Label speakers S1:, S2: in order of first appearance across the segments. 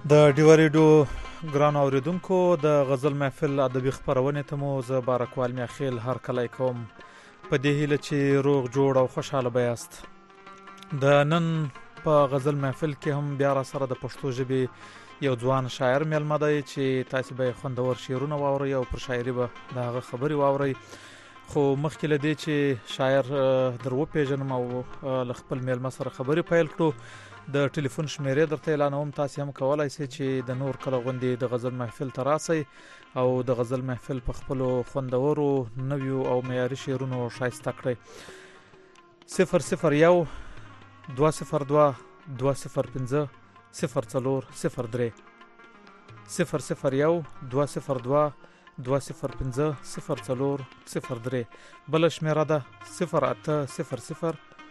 S1: د ډیو ریډیو ګران اوریدونکو د غزل محفل ادبي خبرونه ته مو زه بارکوال میاخیل هر کله کوم په دې هیله چې روغ جوړ او خوشاله بیاست. د نن په غزل محفل کې هم بیا را سره د پښتو ژبې یو ځوان شاعر میلمه دی چې تاسو به خوندور شعرونه واورئ او پر شاعري به دغه خبري واورئ. خو مخکې له دې چې شاعر درو پیژنم او ل خپل میلمه سره خبري پیل کړو، د ټلیفون شمیرې درته اعلانوم. تاسو هم کولای شئ چې د نور کله غونډې د غزل محفل ته راسئ او د غزل محفل په خپل خوندورو نویو او معیاري شعرونو شایسته کړئ. 001 202 205 0403 001 202 205 0403 بل شمیره ده 0800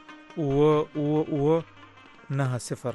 S1: او 90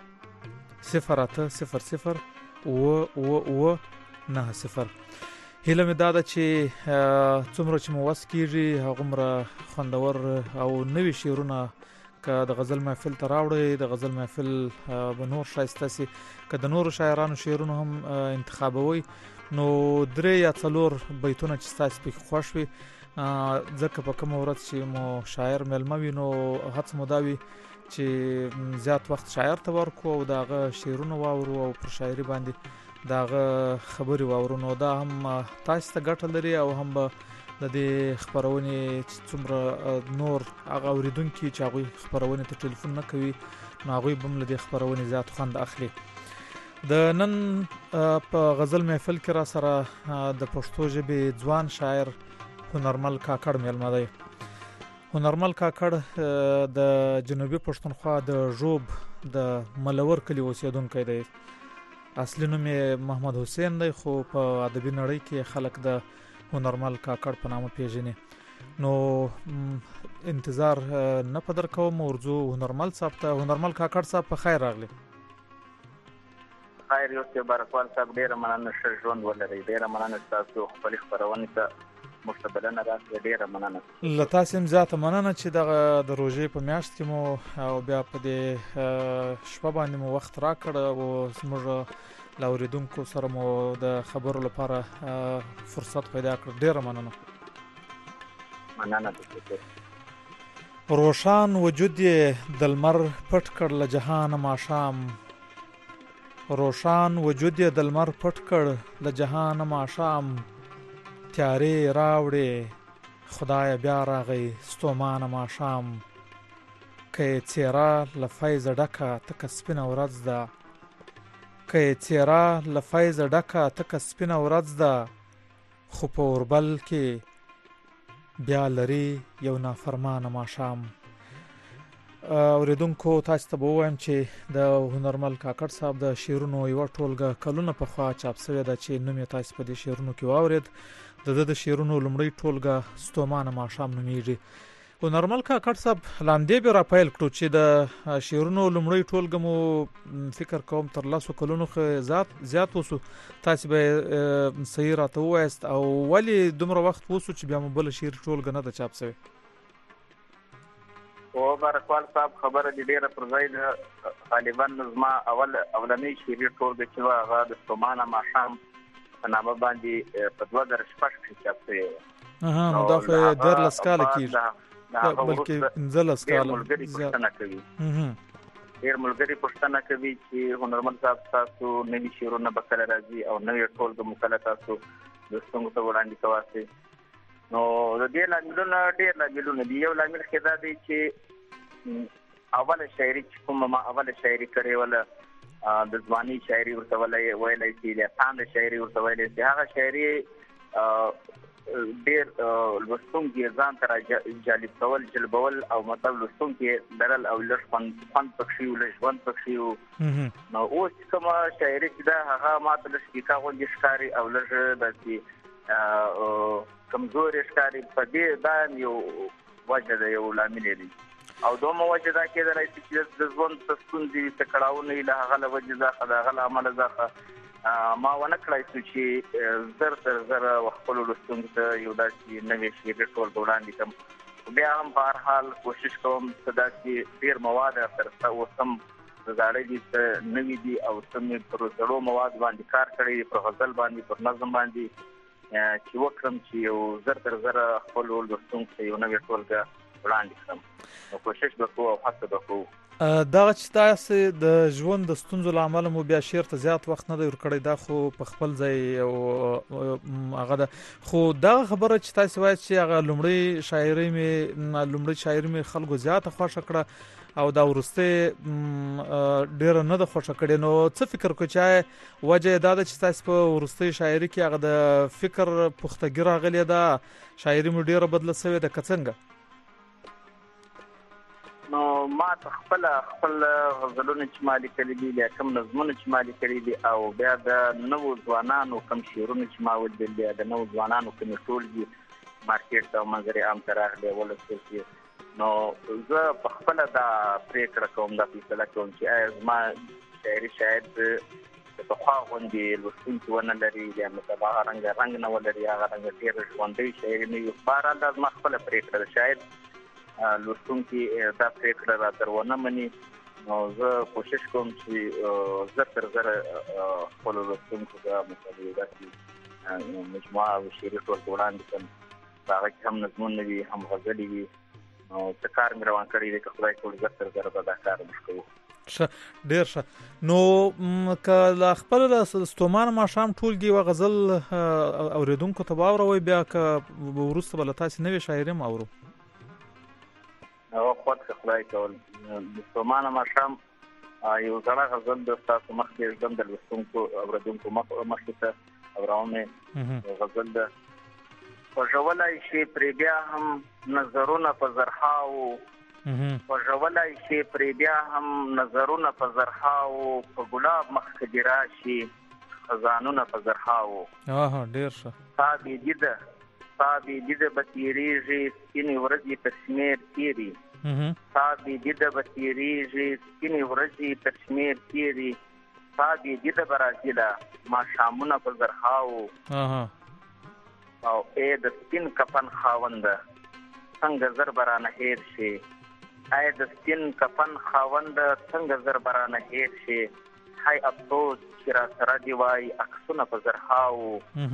S1: 0800 او 90. هیله مې دا ده چې څومره چې مو وس کیږي هغومره خوندور او نوي شعرونه که د غزل محفل ته راوړئ، د غزل محفل به نور ښایسته سي. که د نورو شاعرانو شعرونه هم انتخابوي نو 3 یا 4 بیتونه چې تاسو په خوښ وي، ځکه په کوم ورځ چې مو شاعر ملمه وي نو هڅه مو دا وي چې زیات وخت شاعر ته ورکو او داغه شعرونه واورو او پر شاعري باندې داغه خبري واورو. نو دا هم تاسو ته ګټه لري او هم به د دې خبرونه څومره نور هغه اوریدونکو چې هغه خبرونه ته ټلیفون نه کوي نو هغه به هم له دې خبرونه زیات خوند اخلي. د نن په غزل محفل کې را سره د پښتو ژبې ځوان شاعر هنرمل کاکړ میلمه دی. هنرمل کاکړ د جنوبي پښتونخوا د ژوب د ملور کلی اوسیدونکی دی. اصلي نوم یې محمد حسین دی خو په ادبي نړۍ کې خلک د هنرمل کاکړ په نامه پیژني. نو انتظار نه پدر کوم ورځو هنرمل صاحب ته. هنرمل کاکړ صاحب په خیر راغلی.
S2: خیر یو څه بارکوال صاحب ډیر مننه ښه ژوند ولرئ. ډیر مننه تاسو خپل خبرونه ته مستقبلنه راځي. ډیر مننه
S1: له تاسو هم زیاته مننه چې د روزې په میاشت کې مو او بیا په دې شپه باندې مو وخت راکړ او زموږ لاوریدونکو سره مو د خبرو لپاره فرصت پیدا کړ. ډیر مننه. روشان وجود یې د لمر پټ کړ له جهان ماښام، روشان وجود یې د لمر پټ کړ له جهان ماښام، تیارې راوړې خدای بیا راغی ستومان ماښام، که څیره له فیض ډکه تک سپینه ورځ ده، که څیره له فیض ډکه تک سپینه ورځ ده، خو په اوربل کې بیا لري یو نافرمان ماښام. اوریدونکو تاسو ته به وایم چې د هنرمل کاکړ صاحب د شعرونو یو ټولګه کلونه په خوا چاپ شوی ده چې نوم یې تاسو په دې شعرونو کې واورید. د شعرونو لومړی ټولګه ستومان ماښام نومیږي. هنرمل کاکړ صاحب لاندې به را پیل کړو چې د شعرونو لومړی ټولګه مو فکر کوم تر 10 کلونو زیات وسو. تاسو به صحیح راته وایست او ولی دومره وخت وسو چې بیا مو بل شعر ټولګه نه ده چاپ شوی؟
S2: او بارکوال صاحب خبره دې ډیره پر ځای ده. غالبا زما اولنی شعري ټولګه چې هغه د ستومانه ماښام په نامه باندې په 2006 کې چاپ شوی و.
S1: نو دا خو 13 کاله کېږي بلکې 15 کاله.
S2: ډیر ملګري پوښتنه کوي چې هنرمل صاحب تاسو نوي شعرونه به کله راځي او نوې ټولګه مو کله تاسو دوستانو ته وړاندې کوئ. نو د دې لاملونه ډیر لاملونه دي. یو لامل کې دا دی چې اوله شاعري چې کومه ما اوله شاعري کړې وله د ځواني شاعري ورته ویلای شي، د تاند شاعري ورته ویلای شي. هغه شاعري ډیر لوستونکي ځان ته جالب کول جلبول او مطلب لوستونکي درل او لږ فن پکښي ولږ ژوند پکښي. نو اوس کومه شاعري چې دا هغه ماته لږ کیکا غوندې ښکاري او لږ داسې کمزوري ښکاري. په دې دا یو وجه ده، یو لامل دی. او دومره وجه دا کېدلی شي چې د ژوند څه ستونزې څه کړاوونه یې له هغه له وجې څخه د هغه له امله څخه ما ونه کړای شو چې زر تر زره خپلو لوستونکو ته یو داسې نوې شعري ټولګه وړاندې کړم. بیا هم په هر حال کوشش کوم چې داسې ډېر مواد سره اوس هم څه زاړه دي څه نوي دي او څه مې پر زړو مواد باندې کار کړی پر غزل باندې پر نظم باندې چې وکړم چې یو زر تر زره خپل لوستونکو ته یو نوې ټولګه وړاندې کړم نو کوشش به کوو او هڅه به کوو.
S1: دغه چې تاسې د ژوند د ستونزو له امله مو بیا شعر ته زیات وخت نه دی ورکړی دا خو په خپل ځای هغه ده خو دغه خبره چې تاسې وایي چې هغه لومړی شاعري مې خلکو زیاته خوښه کړه او دا وروسته ډېره نه ده خوښه کړې نو څه فکر کوئ چې وجه یې دا ده چې تاسې په وروستۍ شاعري کې هغه د فکر پختګي راغلې ده شاعري مو ډېره بدله شوې ده که څنګه؟
S2: نو ما ته خپل غزلونه چې ما لیکلي دي یا کوم نظمونه چې ما لیکلي دي او بیا د نوو ځوانانو کوم شعرونه چې ما ولیدل دي د نوو ځوانانو کومې ټولګې مارکیټ ته او منظر عام ته راغلي ولوستل شي نو زه په خپله دا پرېکړه کوم دا فیصله کوم چې آیا زما شاعري شاید د پخوا غوندې لوستونکي ونه لري یا مطلب هغه رنګ نه ولري هغه رنګ ډېره ژوندۍ شاعري نه وي بهرحال دا زما خپله پرېکړه ده شاید لوستونکي دا پرېکړه راته ونه مني نو زه کوشش کوم چې زر تر زره خپلو لوستونکو ته مطلب یو داسې مجموعه او شعري ټولګه وړاندې کړم په هغه کې هم نظمونه وي هم غزلې وي نو څه کار مې روان کړی دی که خدای کول زر تر زره به دا کار موږ کوو.
S1: ډېر ښه نو که له خپل ستومانه ماښام ټولګي یوه غزل اورېدونکو ته واوروئ بیا که وروسته به له تاسې نوې شاعري هم اورو.
S2: هغه خود که خدای کول د ستومانه ماښام یو زړه غزل د ستاسو مخکې ږدم د لوستونکو اورېدونکو مخکې ته اورومې غزل ده خوږولی شي پرې بیا هم نظرونه په زرهاو خوږولی شي پرې بیا هم نظرونه په زرهاو په ګلاب مخکې دې راشي خزانونه په زرهاو
S1: ډېر ښه
S2: ستا بېدیده به تېرېږي سپینې ورځې تر شمېر تېري ستا بېدیده به تېرېږي سپینې ورځې تر شمېر تېري ستا بېدیده به راځي له ماښامونه په زرهاو او ای د سپین کفن خاونده څنګه زر به رانه هېر شي ای د سپین کفن خاونده څنګه زر به رانه هېر شي هی افسوس چې را سره دې وایي عکسونه په زرهاو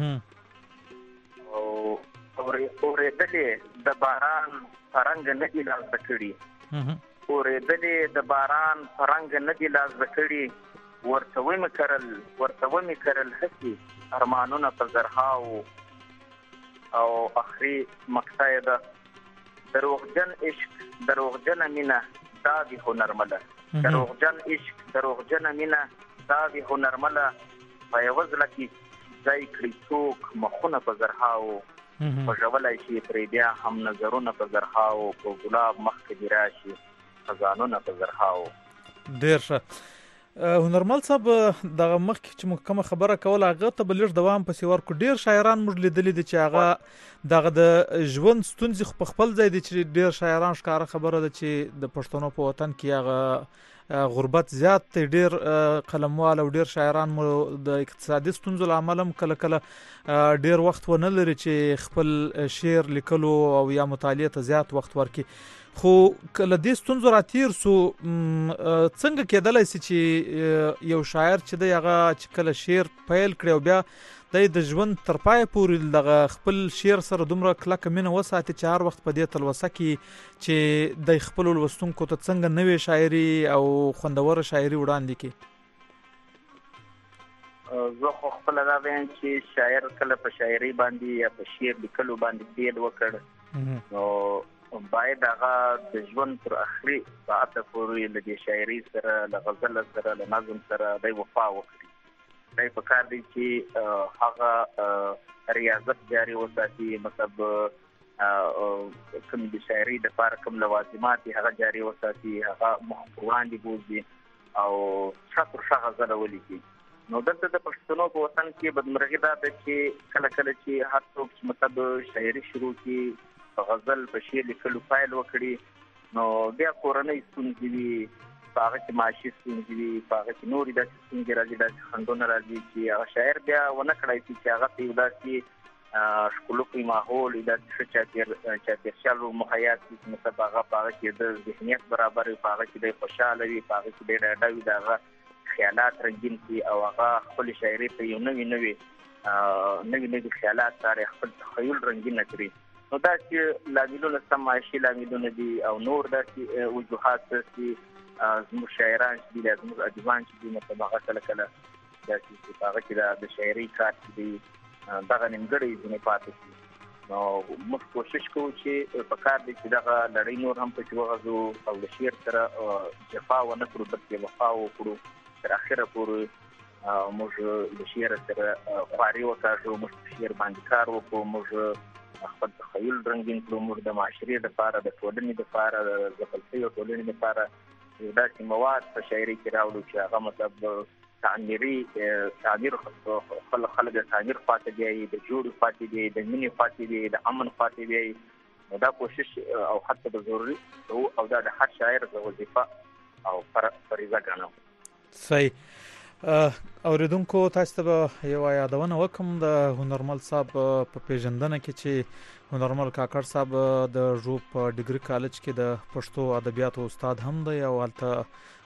S2: او اورېدلې د باران په رنګ نه دي لاسده کړي اورېدلې د باران په رنګ نه دي لاسده کړي ورته ومې کرل هسې ارمانونه په زرهاو او اخري مقطع یې ده دروغجن عشق دروغجنه مینه دا وي هنرمله دروغجن عشق دروغجنه مینه دا وي هنرمله په یوه زړه کې ځای کړي څوک مخونه په زرهاو خوږولی شي پرې بیا هم نظرونه په زرهاو په ګلاب مخکې دې راشي خزانونه په زرهاو.
S1: ډېر ښه هنرمل صاحب دغه مخکې چې موږ کومه خبره کوله هغه ته به لږ دوام پسې ورکړو ډېر شاعران موږ لیدلي دي چې هغه دغه د ژوند ستونزې خو په خپل ځای دي چې ډېر شاعران ښکاره خبره ده چې د پښتنو په وطن کې هغه غربت زیات دی ډېر قلموال او ډېر شاعران مو د اقتصادي ستونزو له امله هم کله کله ډېر وخت ونه لري چې خپل شعر لیکلو او یا مطالعې ته زیات وخت ورکړي خو کله دې ستونزو راتیر سو څنګه کېدلی سي چې یو شاعر چې دی هغه چې کله شعر پیل کړي او بیا دی د ژوند تر پایه پورې دغه خپل شعر سره دومره کلکه مینه وساتي چې هر وخت په دې تلوسه کې چې دی خپلو لوستونکو ته څنګه نوې شاعري او خوندوره شاعري وړاندې کړي؟
S2: زه خو خپله دا وایم چې شاعر کله په شاعري باندې یا په شعر لیکلو باندې پیل وکړ نو باید هغه د ژوند تر اخري ساعته پورې له دې شاعري سره له غزل سره له نظم سره دی وفا وکړي دی په کار دی چې هغه ریاضت جاري وساتي مطلب کوم د شاعري دپاره کوم لوازمات هغه جاري وساتي هغه مخ پر وړاندې بوځي او ښه تر ښه غزله ولیکي نو دلته د پښتنو په وطن کې بدمرغي دا ده چې کله کله چې هر څوک چې مطلب شاعري شروع کړي په غزل په شعر لیکلو پیل وکړي نو بیا کورنۍ ستونزې وي په هغه کې معاشي ستونزې وي په هغه کې نورې داسې ستونزې راځي داسې خنډونه راځي چې هغه شاعر بیا ونه کړی شي چې هغه ته یو داسې ښکلوکی ماحول دا ښه چاپېریال مهیا کړي چې مطلب هغه په هغه کې د ذهنیت برابر وي، په هغه کې دی خوشحاله وي، په هغه کې دی ډاډه وي، د هغه خیالات رنګین کړي او هغه خپلې شاعرۍ ته یو نوي خیالات سره خپل تخیل رنګین کړي. نو دا چې لاملونه سم معاشي لاملونه دي او نور داسې وجوهات چې زموږ شاعران چې دي زموږ ادیبان چې دي مطلب هغه کله داسې چې هغه کې د شاعرۍ کار چې دی دغه نیمګړی ځینې پاتې شي. نو موږ کوشش کوو چې په کار دی چې دغه لړۍ نور هم پکې وغځو او د شعر سره جفا ونه کړو بلکې وفا وکړو تر اخره پورې. موږ د شعر سره خواري وکړو، موږ په شعر باندې کار وکړو، موږ خپل تخیل رنګین کړو، موږ د معاشرې لپاره د ټولنې لپاره د ځپل شویو ټولنې لپاره یو داسې مواد په شاعرۍ کې راوړو چې هغه مطلب تعمیر خلک د تعمیر خواته بیایي، د جوړ خواته بیایي، د مینې خواته بیایي، د امن خواته بیایي. نو دا کوشش او حتی به ضروري او دا د هر شاعر د وظیفه او فریضه ګڼم.
S1: صحیح. اوریدونکو تاسو ته یو یادونه وکم د هنرمل صاحب په پیژندنه کې چې هنرمل کاکړ صاحب د ژوب ډیګري کالج کې د پښتو ادبیاتو استاد هم دی او هلته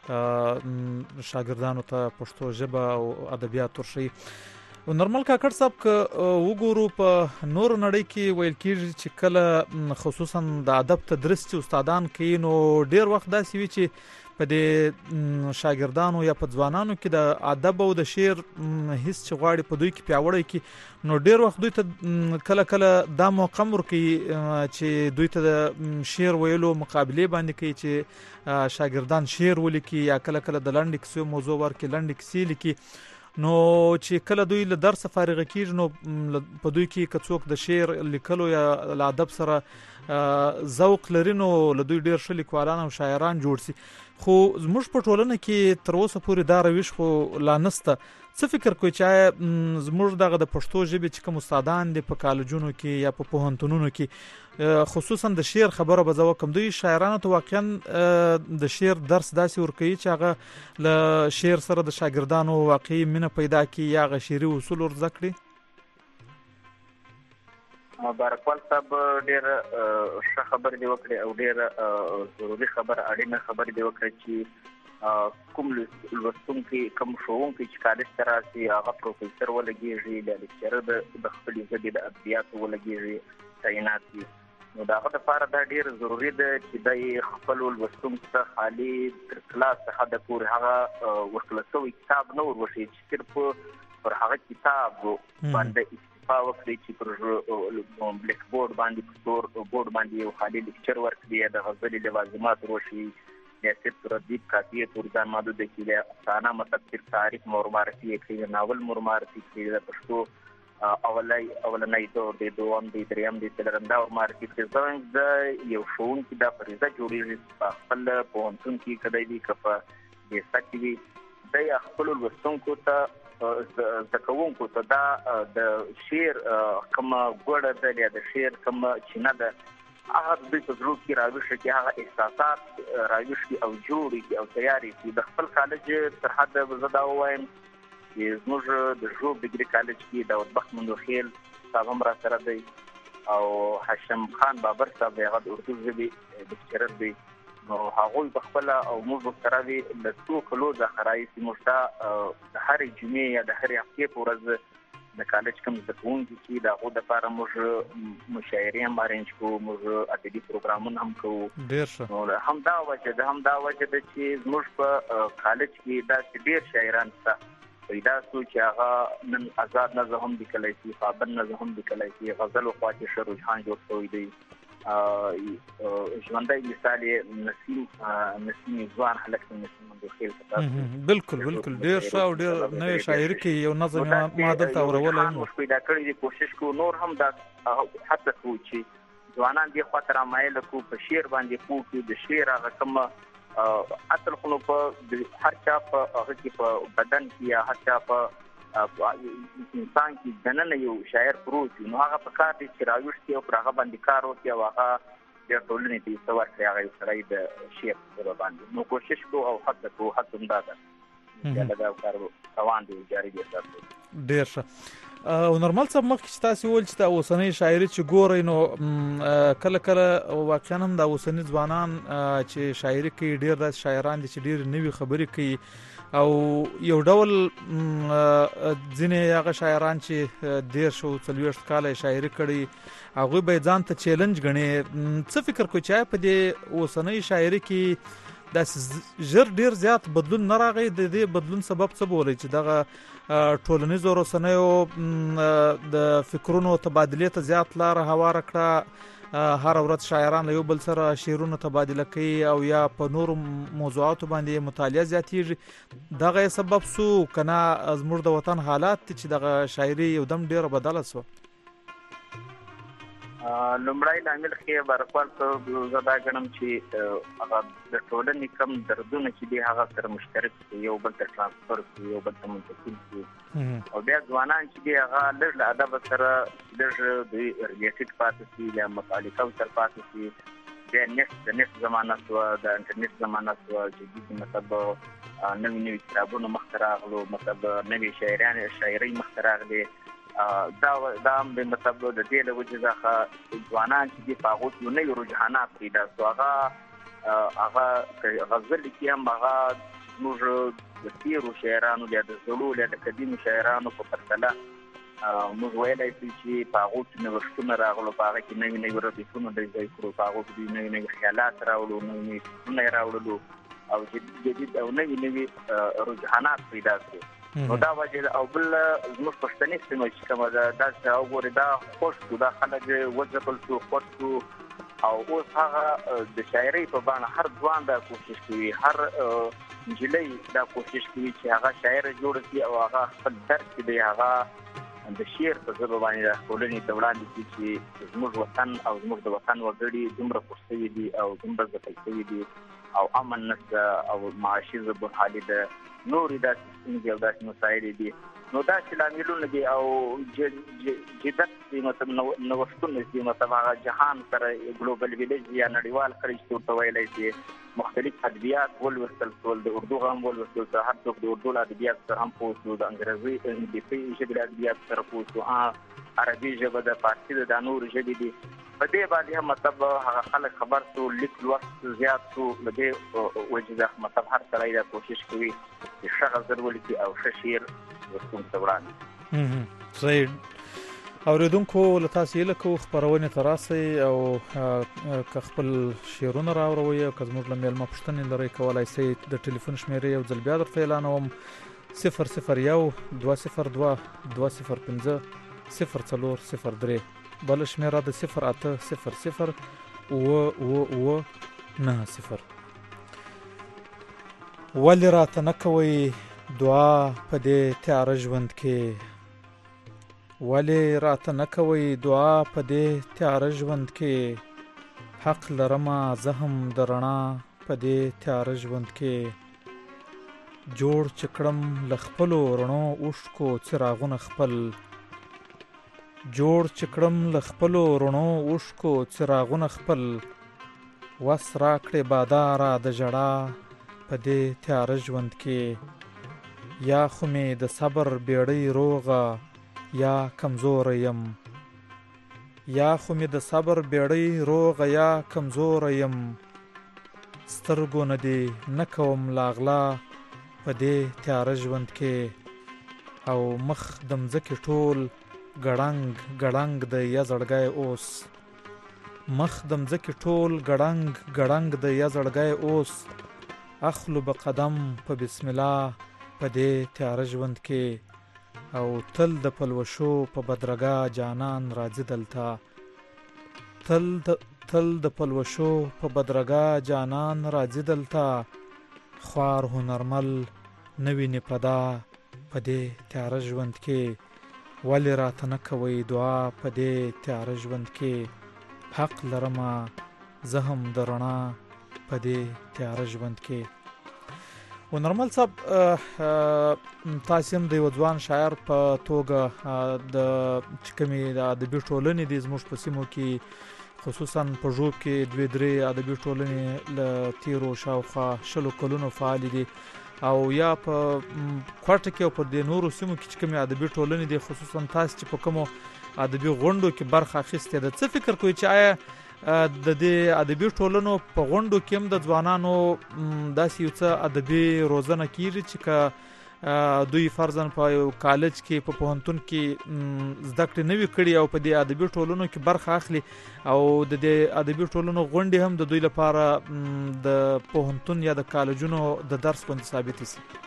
S1: شاګردانو ته پښتو ژبه او ادبیات ورشي. هنرمل کاکړ صاحب که وګورو په نور نړۍ کې ویل کېږي چې کله خصوصا د ادب تدریس چې استادان کوي نو ډیر وخت داسې وي چې په دې شاګردانو یا په ځوانانو کې د ادب او د شعر هیڅ چې غواړي په دوی کې پیاوړی کی نو ډیر وخت دوی ته کله دا موقع ورکوي چې دوی ته د شعر ویلو مقابله باندې کوي چې شاګردان شعر ولیکي یا کله د لنډ کیسو موضوع ورکړي لنډ کیسې لیکي. نو چې کله دوی له درس فارغ کیږي نو په دوی کې کڅوک د شعر لیکلو یا ل ادب سره ذوق لري نو له دوی ډیر ښه لیکوالان او شاعران جوړ شي. خو زموږ په ټولنه کې تر اوسه پورې دا روش خو لا نسته. څه فکر کوئ چې زموږ دغه د پښتو ژبې چې کوم استادان دي په کالجونو کې یا په پوهنتونونو کې خصوصا د شعر خبره به زه وکم دوی شاعرانو ته واقعا د شعر درس داسې ورکوي چې هغه له شعر سره د شاګردانو واقعي مینه پیدا کړي یا هغه شعري اصول ور زده کړي؟
S2: بارکوال صاحب ډېر ښه خبرې دې وکړې او ډېر ضروري خبره اړینه خبرې دې وکړې چې کوم لوستونکي کوم ښوونکي چې کالج ته راشي هغه پروفیسر ولګېږي د لیکچرر د خپلې ژبې د ادبیاتو ولګېږي تعینات وي. نو د هغه لپاره دا ډېر ضروري ده چې دی خپلو لوستونکو ته خالي تر کلاس حده پورې هغه ورکړل شوی کتاب نه وروښيي چې صرف پر هغه کتاب باندې وکړي چې پر بلیک بورډ باندې په تور بورډ باندې یو خالي لیکچر ورکړي د غزلې لوازمات وروښيي یا صرف ردیب کاپیه پر ځان محدود کړي د افسانه مطلب صرف تاریخ معرفي کړي ناول معرفي کړي د پښتو اولنۍ دور دی دوم دی دریم دی څلورم دا معرفي کړي. زموږ د یو ښوونکي دا فریضه جوړېږي په خپل پوهنتون کې کدی وي که په دې سکه وي د خپلو لوستونکو ته زده کوونکو ته دا د شعر کومه ګوړه ده یا د شعر کومه چینه ده هغه دوی په زړه کې راویښه کړي، هغه احساسات راویښ کړي او جوړ کړي او تیار کړي. د خپل کالج تر حده زه دا ووایم چې زموږ د ژوب ډیګري کالج کې داود بخت مندوخیل صاحب هم را سره دی او هاشم خان بابر صاحب هغه د اردو ژبې لیکچرر دی. نو هغوی په خپله او موږ سره وي له څو کلو څخه راهیسې موږ ته د هرې جمعې یا د هرې هفتې په ورځ د کالج کوم زده کوونکي چې د هغو دپاره موږ مشاعرې هم ارینج کوو، موږ ادبي پروګرامونه هم کوو.
S1: ډېر ښه.
S2: نو همدا وجه ده چې زموږ په کالج کې داسې ډېر شاعران شته پیدا شو چې هغه نن آزاد نظم هم لیکلی شي، پابند نظم هم لیکلی شي، غزلو خوا کې ښه رجحان جوړ شوی دی. ژوندی مثال نسیم ځوان هلک نسیم مندوخیل
S1: بالکل ډېر ښه او ډېر نوې شاعري کې یو نظم ما دلته اورولی
S2: موږ پیدا کړی دی. کوشش کوو نور هم دا هڅه کوو چې ځوانان دې خواته رامایله کړو، په شعر باندې پوه کړو. د شعر هغه کومه اصل خو نو په هر چا په هغه کې په بدن کې یا هر چا په انسان کې دننه یو شاعر پروت وي، نو هغه په کار دی چې راویښ کړي او پر هغه باندې کار وکړي او هغه د ټولنې ته څه ورکړي هغه یو سړی د شعر په باندې. نو کوشش کوو او هڅه کوو، هڅه همدا ده چې دا کار روان دی جاري دی.
S1: ډېر ښه. او نورمال څه مخکې چې تاسو ول چې د اوسنۍ شاعري چې ګورئ نو کله کله واقعا هم د اوسنۍ ځوانان چې شاعري کوي ډیر د شاعران دي چې ډیر نوې خبرې کوي او یو ډول ځینې هغه شاعران چې ډیر شو 40 کال شاعري کړي هغه به ځان ته چیلنج غني. څه فکر کوئ چې په دې اوسنۍ شاعري کې د ژر ډیر زیات بدلون نه راغی؟ د دې بدلون سبب څه بولئ چې دغه ټولنیزو رسنیو د فکرونو تبادله ته زیات لار هواره کړه، هر ورځ شاعران یو بل سره شعرونه تبادله کوي او یا په نورو موضوعاتو باندې مطالعه زیاتیږي، دغه سبب سو کنه زموږ د وطن حالات چې دغه شاعري یو دم ډیره بدله سو؟
S2: لومړی لامل کې برخوال ته زدا غنم چې هغه د ټولنې کم دردونه چې دی هغه سره مشترک دي، یو بل ته ترانسفر کوي، یو بل ته منتقل کوي او بیا ځوانان چې دی هغه لږ له ادب سره لږ د ریلیټډ پاتې شي، له مخالفت سره پاتې شي، بیا نت زمانه سو د انټرنیټ زمانه سو چې مطلب نوې کتابونه مخ راغلو، مطلب نوې شاعري مخ راغلي. دا هم د مطلب د دې له وجې ځخه ځوانان چې دي په هغو کې نوي رجحانات پیدا سو. هغه غزل کې هم هغه زموږ د تېرو شاعرانو یا د زړو یا د قدیمو شاعرانو په پرتله موږ ویلی شو چې په هغو کې نوښتونه راغلو، په هغه کې نوي ردیفونه ډیزاین کړو، په هغو کې نوي خیالات راوړو، نوي فکرونه یې راوړلو او جدید او نوي رجحانات پیدا کړو. نو دا وجه او بل زموږ پښتني سیمه چې کومه ده دا چې وګورئ دا خوښ شو، دا خلک وځپل شو، خوښ شو او اوس هغه د شاعرۍ په بڼه هر ځوان دا کوشش کوي، هر نجلۍ دا کوشش کوي چې هغه شاعر جوړ کړي او هغه خپل درد چې دی هغه د شعر په ژبه باندې د ټولنې ته وړاندې کړي چې زموږ وطن او زموږ د وطن وګړي دومره خوښ شوي دي او دومره ځپل شوي دي او امن نشته او معاشي ضبحالي ده، نورې داسې ستونزې او داسې مسایلې دي. نو داسې لاملونه دي او جدت دي، مطلب نوښتونه دي، مطلب هغه جهان سره ګلوبل ویلیج یا نړیوال خلیج ته ورته ویلی شي. مختلف ادبیات ولوستل شول، د اردو هم ولوستل شو، هر څوک د اردو له ادبیات سره هم پوه شو، د انګریزي ژبې له ادبیات سره پوه شو، عربي ژبه د فارسي د نورو ژبې دي. په دې باندې هم مطلب هغه خلک خبر شو، لیک لوست زیات شو. له دې وجې څخه مطلب هر سړی دا کوشش کوي چې ښه غزل ولیکي او ښه شعر لوستونکو ته وړاندې.
S1: صحیح. اورېدونکو له تاسو هیله کوو خپرونې ته راسئ او که خپل شعرونه راوړئ او که زموږ له میلمه پوښتنې لرئ کولی شئ. د ټلیفون شمېرې یو ځل بیا درته اعلانوم: 001 202 205 0403. بل شمیره د 0800 90. ولی راته نه کوئ دعا په دې تیاره ژوند کې، ولی راته نه کوئ دعا په دې تیاره ژوند کې، حق لرمه زه هم د رڼا په دې تیاره ژوند کې، جوړ چې کړم له خپلو رڼو اوښکو څراغونه خپل، جوړ چې کړم له خپلو رڼو اوښکو څراغونه خپل، وس راکړې باداره د ژړا په دې تیاره ژوند کې، یا خو مې د صبر بیړۍ روغه یا کمزوره یم، یا خو مې د صبر بیړۍ روغه یا کمزوره یم، سترګو نه دې نه کوم لاغلا په دې تیاره ژوند کې، او مخ د مځکې ټول ګړنګ ګړنګ د یا زړګی اوس، مخ د مځکې ټول ګړنګ ګړنګ د یا زړګی اوس، اخلو به قدم په بسم الله په دې تیاره ژوند کې، او تل د پلوشو په بدرګه جانان راځي دلته، تل د پلوشو په بدرګه جانان راځي دلته، خوار هنرمل نوی نپدا په دې تیاره ژوند کې، ولی راته نه کوئ دعا په دې تیاره ژوند کې، حق لرمه زه هم د رڼا په دې تیاره ژوند کې. و نورمال صاحب تاسو هم د یو ځوان شاعر په توګه د چې کومې د ادبي ټولنې دي زموږ په سیمو کې، خصوصا په ژوب کې 2-3 ادبي ټولنې له تیرو شاوخوا 20 کلونو فعالې دي. او یا په کوټه کې او په د نورو سیمو کې چې کومې ادبي ټولنې دي، خصوصا تاسو چې په کومو ادبي غونډو کې برخه اخیستې ده، څه فکر کوئ چې آیا د دې ادبي ټولنو په غونډو کې هم د ځوانانو داسې یو څه ادبي روزنه کیږي چې که دوی فرضاً په یو کالج کې په پوهنتون کې زده کړې نه وي کړي او په دې ادبي ټولنو کې برخه اخلي او د دې ادبي ټولنو غونډې هم د دوی لپاره د پوهنتون یا د کالجونو د درس غوندې ثابتې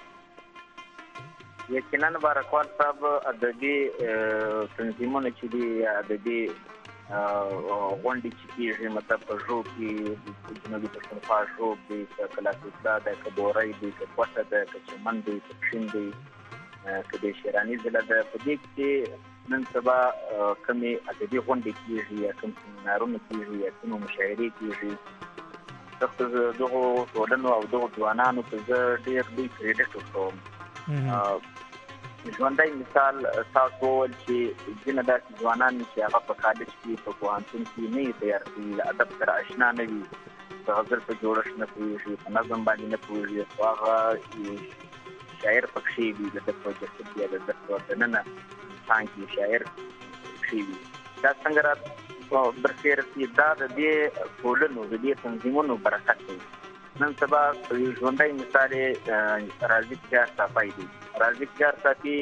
S1: شي؟
S2: یقینا بارکوال صاحب ادبي تنظیمونه چې دي ادبي غونډې چې کېږي، مطلب په ژوب کې جنوبي پښتونخوا ژوب دی، که کلاکوسلا ده، که بورۍ دی، که کوټه ده، که چمن دی، که پښین دی، که د شیراني ضلع ده، په دې کې نن سبا کومې ادبي غونډې کېږي یا کوم سیمینارونه کېږي یا کومې مشاعرې کېږي، دغه دغو ټولنو او دغو ځوانانو ته زه ډېر لوی کریډټ ورکوم. ژوندی مثال تاسو وویل چې ځینې داسې ځوانان چې هغه په کالج کې په پوهنتون کې نه وي تیار شوي، له ادب سره اشنا نه وي، د غزل په جوړښت نه پوهېږي، په نظم باندې نه پوهېږي، خو هغه شاعر پکښې وي، د ده په جسد یا د ده په دننه انسان کې شاعر پکښې وي. دا څنګه را برسېره سي؟ دا د دې ټولنو د دې تنظیمونو برکت دی. نن سبا یو ژوندی مثال یې رازق جار صافی دی. رازق جار صافی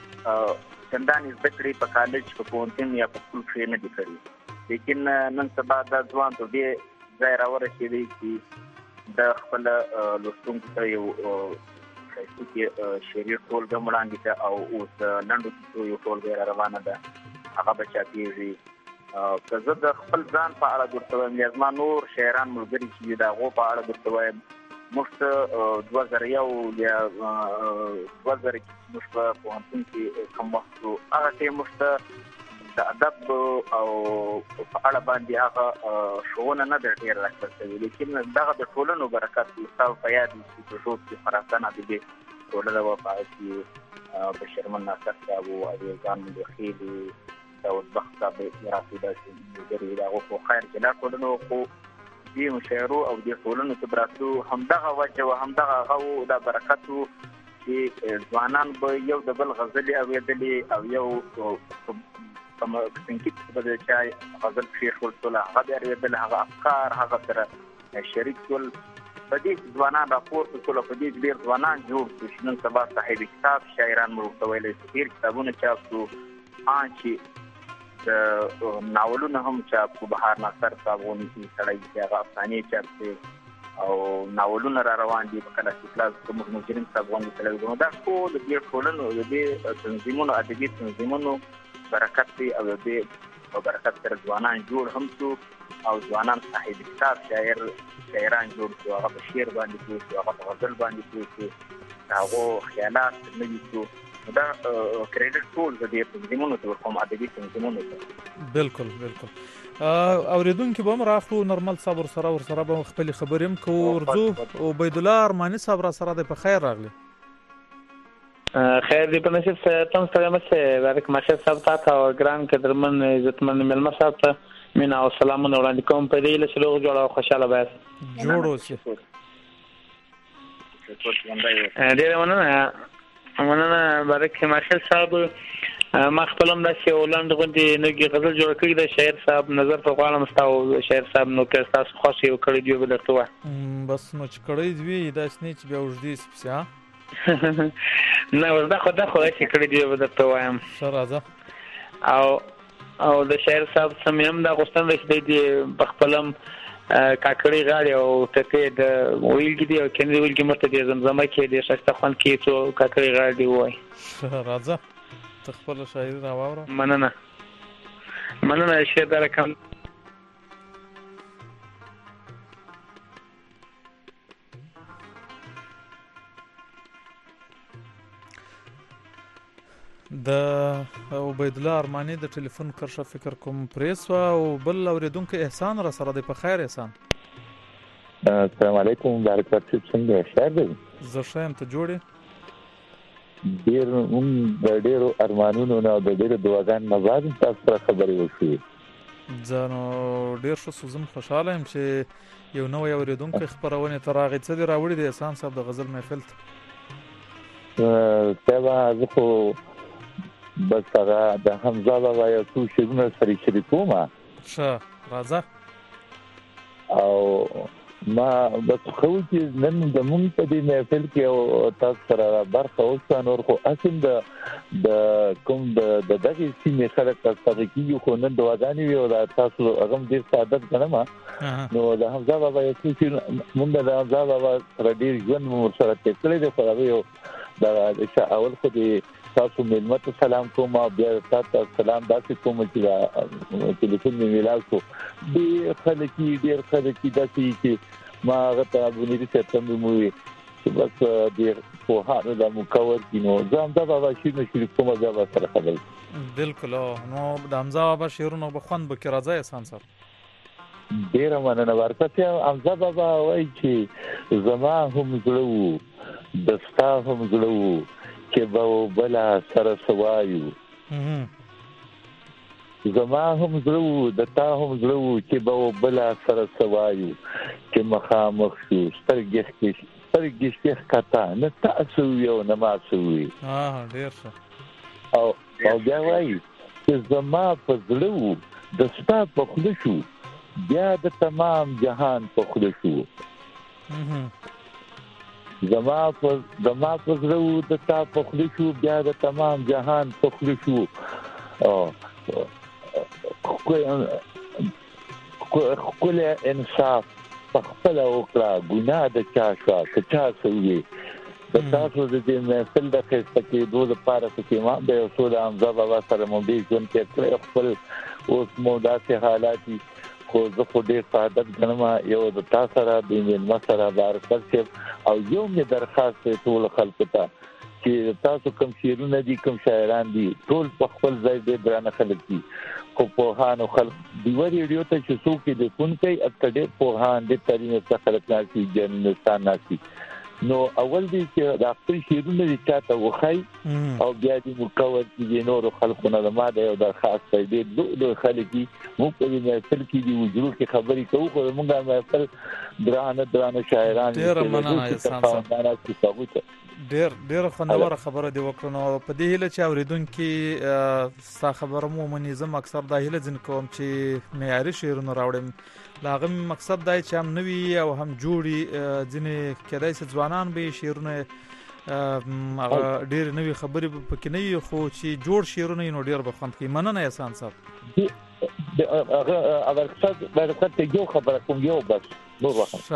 S2: چندانې زده کړې په کالج، په پوهنتون یا په سکول کښې نه دي کړي، لیکن نن سبا دا ځوان تر دې ځای راورسېدی چې د خپله لوستونکو ته یو ښایسته کې شعري ټولګه وړاندې کړه او اوس د لنډو کیسو یو ټولګه را روانه ده، هغه به چاپېږي. که زه د خپل ځان په اړه درته وایم یا زما نور شاعران ملګري چې دي د هغو په اړه درته وایم، موږ ته 2001 یا 2000 کې موږ په پوهنتون کې کوم وخت وو، هغه ټایم موږ ته د ادب او په اړه باندې هغه ښوونه نه ده ډېره راکړل شوې، لیکن دغه د ټولنو برکت دی. ستاسو په یاد وي چې په ژوب کې خراسان ادبي ټولنه وه، په هغه کې بشرمن ناصر صاحب و، عزیزان ملخیل و، داود بخت صاحب راسي داسې ملګري د هغو په خیر کې دا ټولنو خو دې مشاعرو او دې ټولنو ته براتلو همدغه وجه و، همدغه هغه و، دا برکت و چې ځوانان به یو د بل غزلې اورېدلې او یو په تنقید کې به د چا غزل کښېښول شول، هغه به اورېدل، هغه افکار هغه سره شریک شول، په دې ځوانان راپورته شول او په دې ډېر ځوانان جوړ شو چې نن سبا صاحب کتاب شاعران موږ ورته ویلی شو. ډېر کتابونه چاپ شو، چې د ناولونه هم چاپ شو، بهار ناصر صاحب غوندې سړی چې هغه افسانې چاپ شوې او ناولونه را روان دي، په کلاسیک کلاس زموږ مجرم صاحب غوندې سړی. نو دا ټول د دې ټولنو د دې تنظیمونو ادبي تنظیمونو برکت دی او د دې په برکت سره ځوانان جوړ هم شو او ځوانان صاحب کتاب شاعران جوړ شو، هغه په شعر باندې پوه شو، هغه په غزل باندې پوه شو، د هغو خیالات نوي شو. دا کریډټ ټول د دې تنظیمونو ته ورکوم، ادبي تنظیمونو ته.
S1: بالکل بالکل. اوریدونکي به هم راخلو، نورمل صاحب ورسره به خپلې خبرې هم کوو. ورځو عبید الله ارماني صاحب را سره دی، په خیر راغلی.
S3: خیر دی په نصیب تاسو ته مسه بارک ماشه صاحب ته او ګران قدرمن عزتمن ملما صاحب ته مینا او سلامونه وړاندې کوم. په دې له شلوغ جوړ او خوشاله بایاست.
S1: جوړ اوسئ.
S3: ډېر مننه بارک ماشه صاحب. ما خپل هم داسې یو لنډ غوندې نوې غزل جوړه کړې ده. شاعر صاحب نظر ته غواړم ستا شاعر صاحب نو که ستاسو خوښ یې کړی دی به درته ووایم.
S1: بس نو چې کړی دې وي داسې نه چې بیا اوږدې سي پسې ها.
S3: نه اوس دا خو داسې کړی دی به درته ووایم.
S1: ښه راځه.
S3: او د شاعر صاحب څه مې هم دا غوښتنه ده چې دی په خپل هم کاکړۍ غاړې او ټپې د ویلګي دي او کندې ویلګي مرته د زمزمه کې ډېر ښایسته خوند کوي، څو کاکړۍ غاړې دې ووایي.
S1: راځه ته خپله شاعري را واوره.
S3: مننه شعر دا رقم.
S1: د عبید الله ارماني د ټلیفون کرښه فکر کوم پرې سوه او بل اورېدونکی احسان را سره دی. په خیر احسان.
S4: السلام علیکم بارک صاحب، څنګه ښه دی؟
S1: زه ښه یم، ته جوړ یې؟
S4: ډېر هم د ډېرو ارمانونو نه او د ډېرو دعاګانو نه بعد تاسو سره خبرې وشوې.
S1: زه نو ډېر ښه سو، زه خوشحاله یم چې یو نوی اورېدونکی خپرونې ته راغی. څه دې راوړي دی احسان صاحب د غزل محفل ته؟
S4: سبا زه خو بس هغه د حمزه بابا یو څو شعرونه سره شریکوم
S1: ښه راځه
S4: او ما بس خو چې نن د مونږ په دې محفل کې او تاسو سره برخه اوسه نور خو اصل د کوم د دغه سیمې خلک تاسو کېږي خو نن دواګانې وي او تاسو هغه دې سعادت غنما نو د حمزه بابا یو څه مونږ د حمزه بابا سره ډیر ژوند مو سره تکړه دي خو یو دا اول خو دې تاسو ملمت سلام کوم او بیا تاسو سلام داسې کوم چې ټلیفون می ملاو شو دې خلکې ډیر خلکې داسې چې ما غته بنيري سپتم مو بس دې په هغه د مکور کینو ځم دا بابا شي نشي کوم دا سره خبر
S1: بالکل نو د حمزه بابا شعرونه به خوند به کې راځي احسان صاحب
S4: ډیر مننه ورته حمزه بابا وایي چې زما هم زړه دستا هم زړه چې به بلا سره سوایو زما هم زړه د تا هم زړه چې به بلا سره سوایو چې مخامخ شو سترګې کتا نه تاسو یو نه ما سوي
S1: ډیر ښه
S4: او بیا وایي چې زما په زړه د ستا په خوله شو بیا د تمام جهان په خوله شو زما په زړه د تا په خوله شو بیا د تمام جهان په خوله شو خپل انصاف خپل وکړه ګناه د چا شو که چا سوي د تاسو د دې محفل د خسته کې دوه لپاره چې ما به اصول حمزه بابا سره مو دې ژوند کې خپل اوس مو داسې حالات خو زه خو ډېر سعادت غنم یو د تاسو سره د ملما سره بارکت او یو می درخواست ټول خلکو ته چې تاسو کوم شعرونه دي کوم شاعران دي ټول په خپل ځای دې درانه خلک دي خو په هانو خلک دی ریډیو ته چې څوک دې کون کوي اکټه په هان دې ترینه څخه خلک ناسي جنستان ناسي نو اول دې چې د خپل شعرونه دي چاته وخی او بیا دې مکور دي نور خلکو نه ما د یو درخواست دې دوه خلک دي مو په دې محفل کې دي وجرو کې خبرې کوو خو موږ محفل درانه شاعران
S1: ډیر مننه احسان صاحب ډیر خوندوره خبره دی وکړنو په دې هله چې اوریدونکو ستا خبره مو منظم اکثر د هله ځین کوم چې معیاري شعرونه راوړم لاغه مقصد دای چې هم نوی او هم جوړي ځینې کېدای شي ځوانان به شعرونه ډیر نوی خبرې پکې نه خو چې جوړ شعرونه نو ډیر به خوند کوي مننه احسان صاحب
S4: اگر څه برکت یو خبره کوم یو بس نور وخت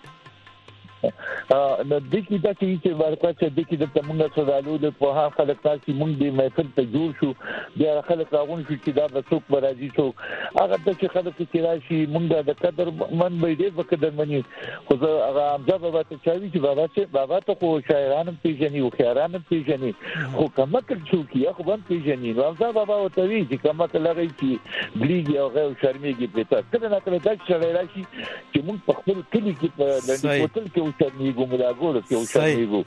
S4: نو د کی دا چې ورکړه چې د کی د تمنګ سوالو د په هغه خلک چې موږ د محفل ته جوړ شو بیا خلک راغون شو چې دا د څوک برازي شو هغه د چې خلک چې راشي موږ د قدر من به دې په قدر مني خو هغه امجا بابا ته چاوي چې بابا ته خو شاعران پیژني او خیران پیژني خو کومه څوک یې خو باندې پیژني نو امجا بابا ته وی چې کومه لغی چې ګلیږي او غو شرمېږي پته کله نه کله دا شاعر راشي چې موږ په خپل کلی کې په لندن هوټل کې شرمېږو ملاګورو کې شرمېږو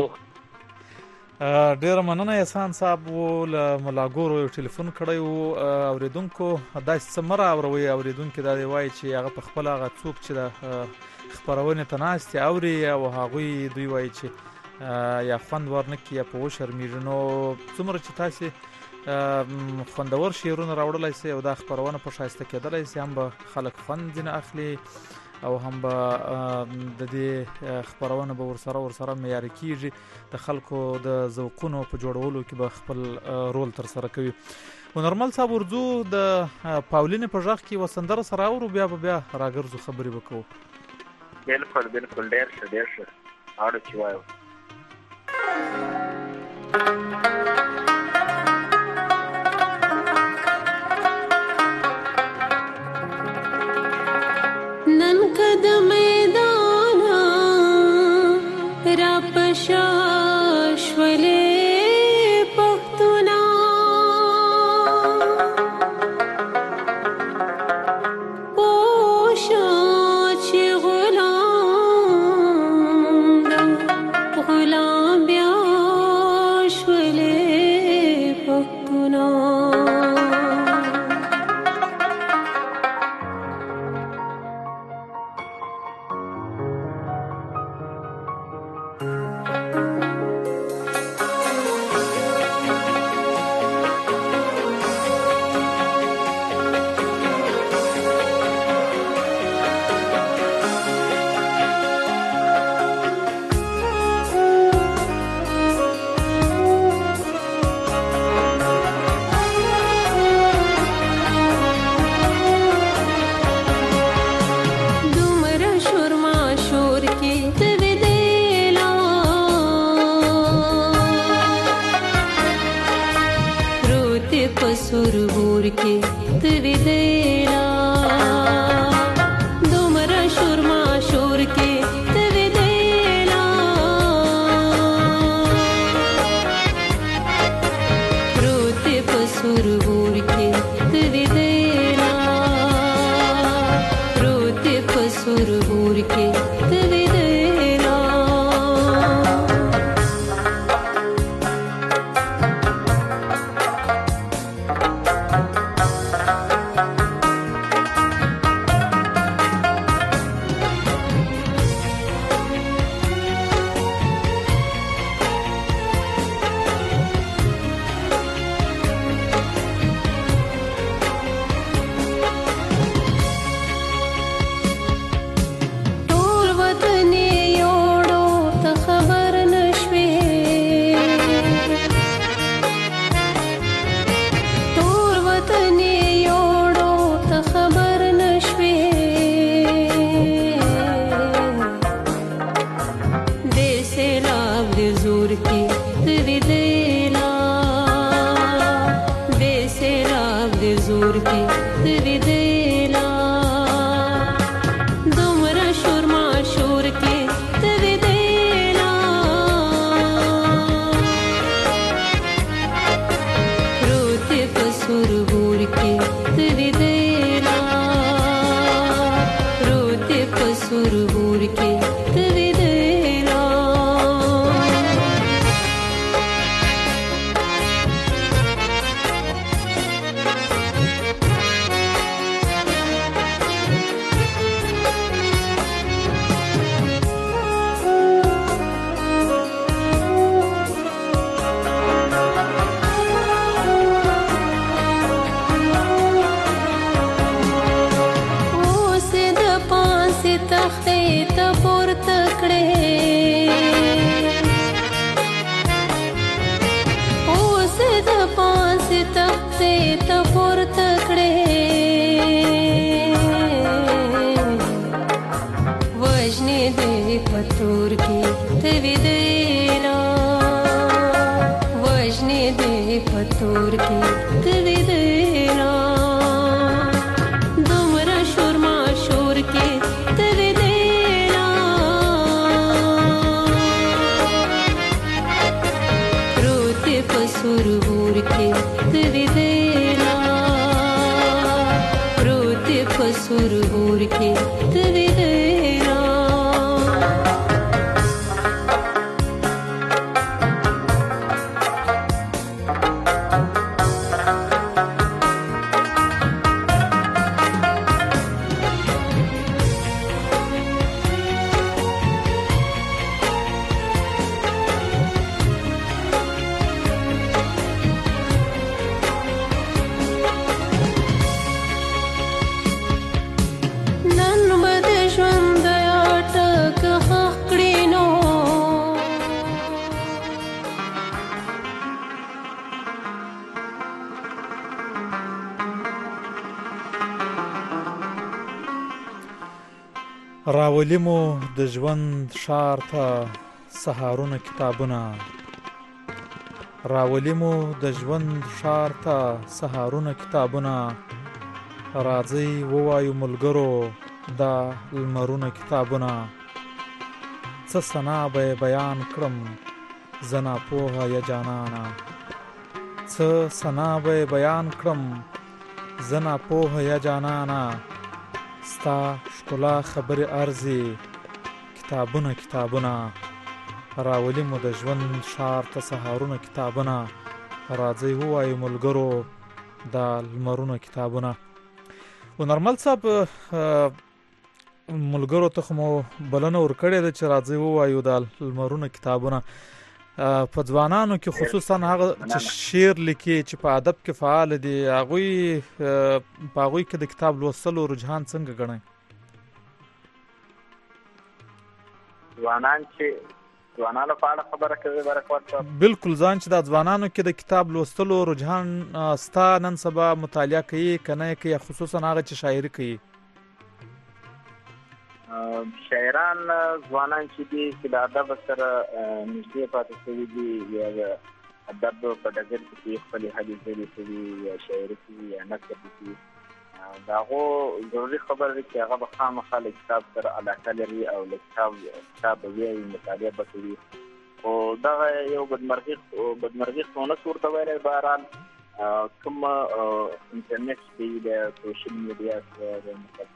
S1: ډیر مننه احسان صاحب ول ملاګورو ټلیفون کړیو اوریدونکو دا سمره اوروي اوریدونکو دا دی وای چې هغه په خپل هغه څوک چې د خبرونه تناستي اوري او هغه دوی وای چې یا خوند ورنکي یا په شرمېږنو څومره چې تاسو خوندور شعرونه راوړلای سي او دا خبرونه په شایسته کېدلای سي هم به خلک خوند نه اخلي او هم به د دې خبرونه به ورسره معیاري کیږي د خلکو د ذوقونو په جوړولو کې به خپل رول تر سره کوي ونورمال صاحب ورځو د پاولین په ځخ کې وسندره سره او بیا راګرځو خبرې وکړو
S2: بالکل ډیر ښه اړه چې وایو
S5: نن کد میدانا را پشاشولې پختونا پوشا چې غلام بیا شولې پختونا تصور کې تللیدلا
S1: راولي مو د ژوند ښار ته سهارونه کتابونه راولي مو د ژوند ښار ته سهارونه کتابونه راځئ ووایو ملګرو دا لمرونه کتابونه څه ثنا به بیان کړم زه ناپوهه یا جانانه څه ثنا به بیان کړم زه ناپوهه یا جانانه ستا ښکلا خبرې ارزي کتابونه کتابونه راولي مو د ژوند ښار ته سهارونه کتابونه راځئ ووایو ملګرو دا لمرونه کتابونه هنرمل صاحب ملګرو ته خو مو بلنه ورکړې ده چې راځئ ووایو دا لمرونه کتابونه په ځوانانو کې خصوصا هغه چې شعر لیکي چې په ادب کې فعال دي هغوی په هغوی کې د کتاب لوستلو رجحان څنګه ګڼئ؟
S2: ځوانانو په اړه خبره کوي برکت صاحب؟
S1: بالکل ځان چې د ځوانانو کې د کتاب لوستلو رجحان ستا نن سبا مطالعه کوي که نه کوي خصوصا هغه چې شاعري کوي؟
S2: شاعران ځوانان چې دي چې د ادب سره نږدې پاتې شوي دي یا د ادب په ډګر کې خپلې هلې ځلې کوي یا شاعري کوي یا نثر کوي د هغو ضروري خبره ده چې هغه به خامخا له کتاب سره علاقه لري او له کتاب به وایي مطالعه به کوي خو دغه یو بدمرغي خو نه ورته ویلی بهرحال کوم انټرنیټ دی د سوشل میډیا سره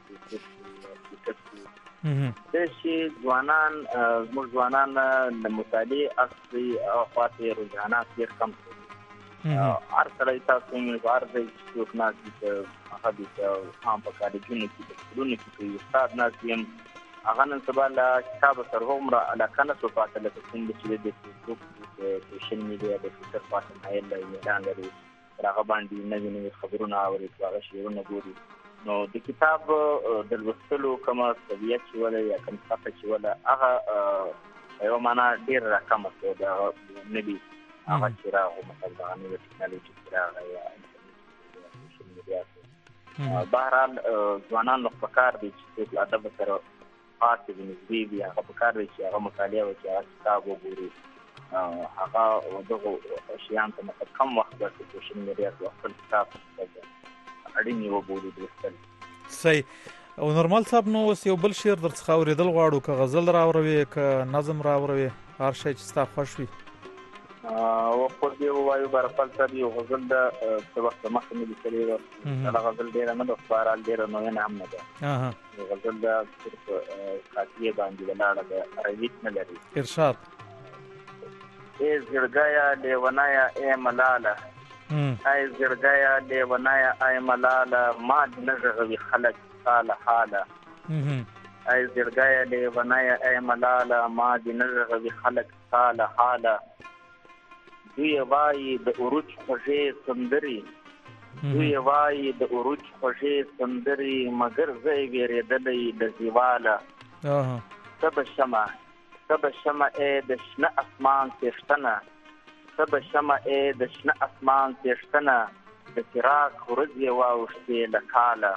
S2: د شي ځوانان زموږ ځوانان د مطالعې اصلي او خاطر رجحانات ډېر کم دي. هر سړی تاسو یې بار دی چې څوک ناست دي هغه د عام په کالجونو کې د سکولونو کې کوي استاد ناست یم هغه نن سبا له کتابه سره هومره علاقه نه څو پاتې لکه څنګه چې د فیسبوک د سوشل میډیا د ټویټر پاتې مایل میدان لري پر هغه باندې نوي نوي خبرونه اوري هغه شعرونه ګوري. نو د کتاب د لوستلو کومه سویه چې ولا یا کوم څه چې ولا هغه یو معنا ډېر راکمه شو د نبی هغه چې راغو مثلا د نوې ټکنالوژي چې راغی یا سوشل میډیا بهرحال ځوانان نو پکار دي چې ادب سره خاصه د نسبي بیا هغه پکار دي چې هغه مطالعه وکړي هغه کتاب وګوري هغه دغه شیان ته مثلا کم وخت د سوشل میډیا په خپل کتاب اړینی وګوري دوستل.
S1: صحیح. او نورمال صاحب نو اوس یو بل شعر درڅخه اورېدل غواړو که غزل راوروي که نظم راوروي هر شی چې ستا خوښ وي.
S2: او خو دې وایو برفل صاحب یو غزل د څه وخت مخکې مې لیکلې وه دا غزل ډېره نه ده خو بهرحال ډېره نوینه هم نه ده. غزل د صرف قافیې باندې ولاړه ده رویت نه لري.
S1: ارشاد.
S2: ای زړګیه لیونیه ای ملاله ای زړګیه لیونیه ای ملاله ما دې نه غږوي خلک حاله حاله ای زړګیه لیونیه ای ملاله ما دې نه غږوي خلک حاله حاله دوی وایي د عروج خوږې سندرې دوی وایي د عروج خوږې سندرې مګر زه یې وېرېدلی د زیواله ته به شمه ای د شنه اسمان څښتنه ته به شمه ای د شنه اسمان څښتنه د فراق ورځې واوښتې له کاله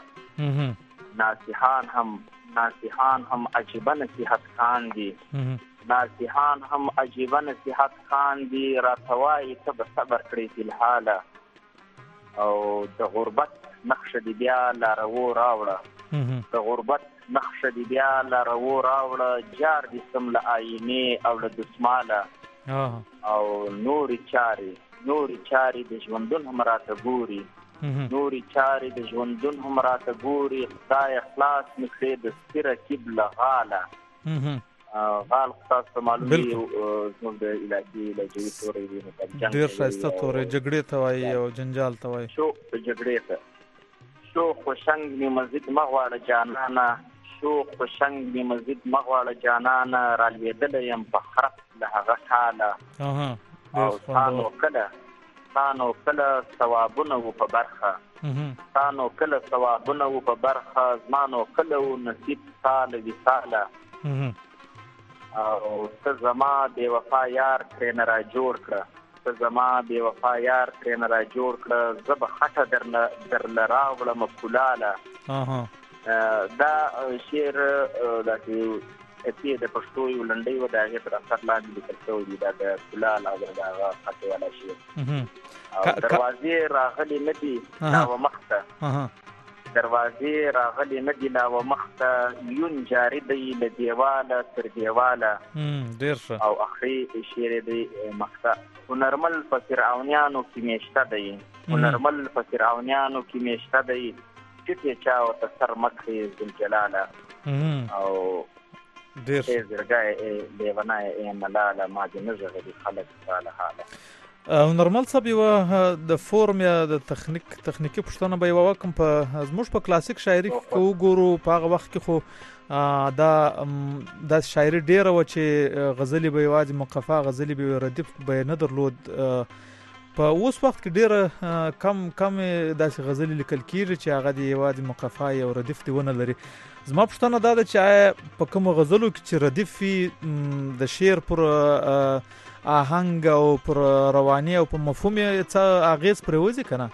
S2: ناصحان هم عجیبه نصیحت کان دي ناصحان هم عجیبه نصیحت کان دي راته وایي ته به صبر کړې فی الحاله او د غربت نقشه دې بیا لاروو راوړه د غربت نقشه دې بیا لاروو راوړه جار دې سم له آینې او له دسماله او نورې چارې د ژوندون هم راته ګوري نورې چارې د ژوندون هم راته ګوري خدای خلاص مې کړې د سپیره کیبله غاله غال تاسو معلوم دی زموږ د علاقې لجوي تورې دي
S1: ډېر ښایسته تورې جګړې ته وایي او جنجال ته وایي
S2: شو جګړې ته شو خوشنګ مې مزید مغواړه جانانه شو خوشنګ مې مزید مغواړه جانانه رالوېدلی یم په خرق له هغه ټاله او تانو کله ثوابونه و په برخه تانو کله ثوابونه و په برخه زمانو کله و نصیب ساله وصاله او ته زما بې وفا یار ترې نه را جوړ کړه ته زما بې وفا یار ترې نه را جوړ کړه زه به خټه درله راوړم کلاله دا شعر داسې اپی د پښتو یو لنډۍ و د هغې تر اثر لاندې لیکل شوی دی دا د کلال او د هغه خټې والا شعر او دروازې راغلي نه دي لاوه مخته دروازې راغلي نه دي لاوه مخته یون جاري دی له دیواله تر دیواله
S1: ډېر ښه
S2: او اخري شعر دی مخته هنرمل په فرعونیانو کې میشته دی هنرمل په فرعونیانو کې میشته دی چې چا ورته سر مکړي ذوالجلاله او
S1: ډېر
S2: زړګی لیونی ای ملاله ما دې نه غږوي خلک حاله حاله.
S1: نورمال صاحب یوه د فورم یا د تخنیکي پوښتنه به یوه وکړم په زموږ په کلاسیک شاعري کې وګورو په هغه وخت کې خو دا شاعري ډېره وه چې غزلې به یوازې مقفا غزلې به ردیف به نه درلود په اوس وخت کې ډېره کم داسې غزلې لیکل کېږي چې هغه د یوازې مقفا یا ردیف دې ونه لري. زما پوښتنه دا ده چې آیا په کومو غزلو کې چې ردیف وي د شعر پر آهنګ او پر رواني او په مفهوم یې څه اغېز پرې وځي که نه؟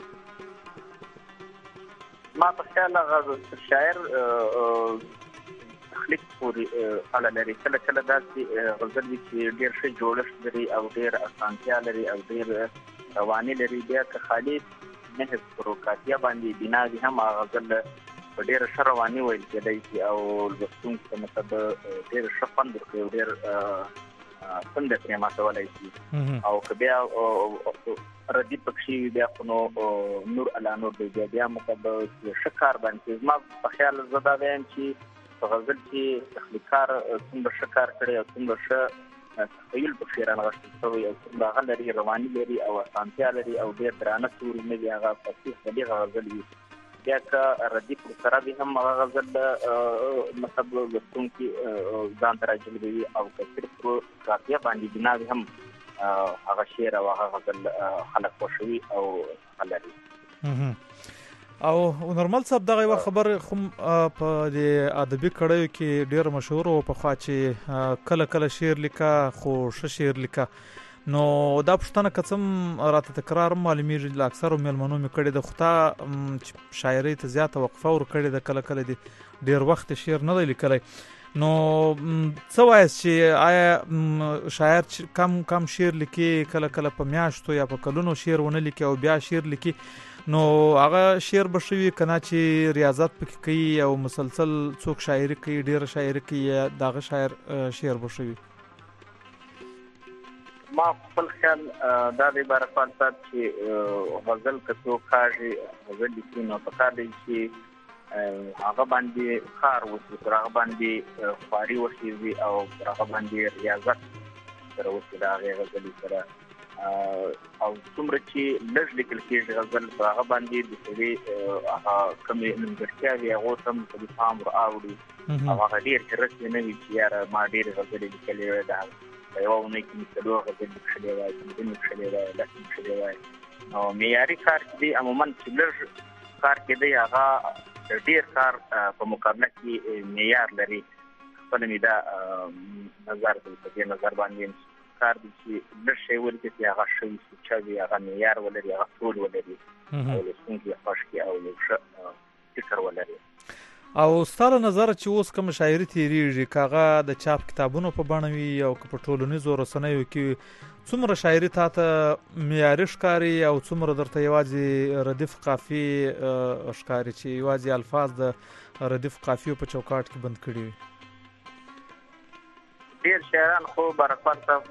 S2: ما په خیال هغه شاعر تخلیق پورې اړه لري کله داسې غزل وي چې ډېر ښه جوړښت لري او ډېر اسانتیا لري او ډېر رواني لري بیا که خالي محض پر قافیه باندې بنا وي هم هغه غزل په ډېره ښه رواني ویل کېدی شي او لوستونکي ته مطلب ډېر ښه خوند ورکوي او ډېر څنګه پرې ماتولای شي او که بیا ردی پکشي بیا نو نور علا نور دی بیا مطلب شکار باندې زما په خیال زدا وایم چې په غزل کې تخلیقار څومره شکار کړي او څومره ښه تخیل په شعرانه غوښتل شوی او څومره هغه لري رواني لري او اسانتیا لري او ډېر درانه توري نه دي هغه فصیح بلیغه غزل وي بیا که ردی پر سره به هم هغه غزل مطلب لوستونکي ځان ته راجلبوي او که صرف پر قافیه باندې بنا وي هم هغه شعر او هغه غزل خلک خوښوي او لري.
S1: او نورمال صاحب دغه یو خبر خو په د ادبي کړهیو کې ډیر مشهور او په خوا چې کله کله شعر لیکه خو ښه شعر لیکه نو دا پښتنه قسم راته تکرار معلومیږي ل اکثر مېلمنو مې کړي د خطا شاعري ته زیاته وقفه ور کړي د کله کله دی ډیر وخت شعر نه دی لیکلی نو څه وایي چې آیا شاعر کم شعر لیکي کله کله په میاشتو یا په کلونو شعر ونه لیکي او بیا شعر لیکي نو هغه شعر بشوي کنه چې ریاضت پکې کوي او مسلسل څوک شاعري کوي ډیر شاعري کوي دغه شاعر شعر بشوي.
S2: ما خپل خیال دا د برکان صاحب چې غزل کڅو کاږي غزل لیکي نو په کار دی چې هغه باندې کار وشي هغه باندې خواري وشي او هغه باندې ریاضت سره وشي دا غزل سره او څومره چې لږ لیکل کېږي غزل هغه باندې د سړي هغه کمې نیمګړتیاوې هغو ته هم په پام ور اوړي او هغه ډېر چې رسمي نه وي چې یاره ما ډېرې غزلې لیکلې وې دا په یوه اونۍ کې مې څلور غزلې کښلې وای پنځه مې کښلې وای لس مې کښلې وای نو معیاري کار چې دی عموما چې لږ کار کې دی هغه د ډېر کار په مقابله کې معیار لري خپل مې دا نظر دی په دې نظر باندې کار دی چې لږ شی ولکې چې هغه شوي سوچه وي هغه معیار ولري هغه ټول ولري او لوستونکي یې خوښ کړي او یو ښه فکر ولري.
S1: او ستاسو نظر چې اوس کوم شاعري تیریږي کاغه د چاپ کتابونو په بڼه وي او په ټولنیزو رسنیو کې څومره شاعري تاسو معیاري ښکاري او څومره درته یوازې ردیف قافي ښکاري چې یوازې الفاظ د ردیف قافیو په چوکاټ کې بند کړي وي؟
S2: ډېر شاعران خو برکت صاحب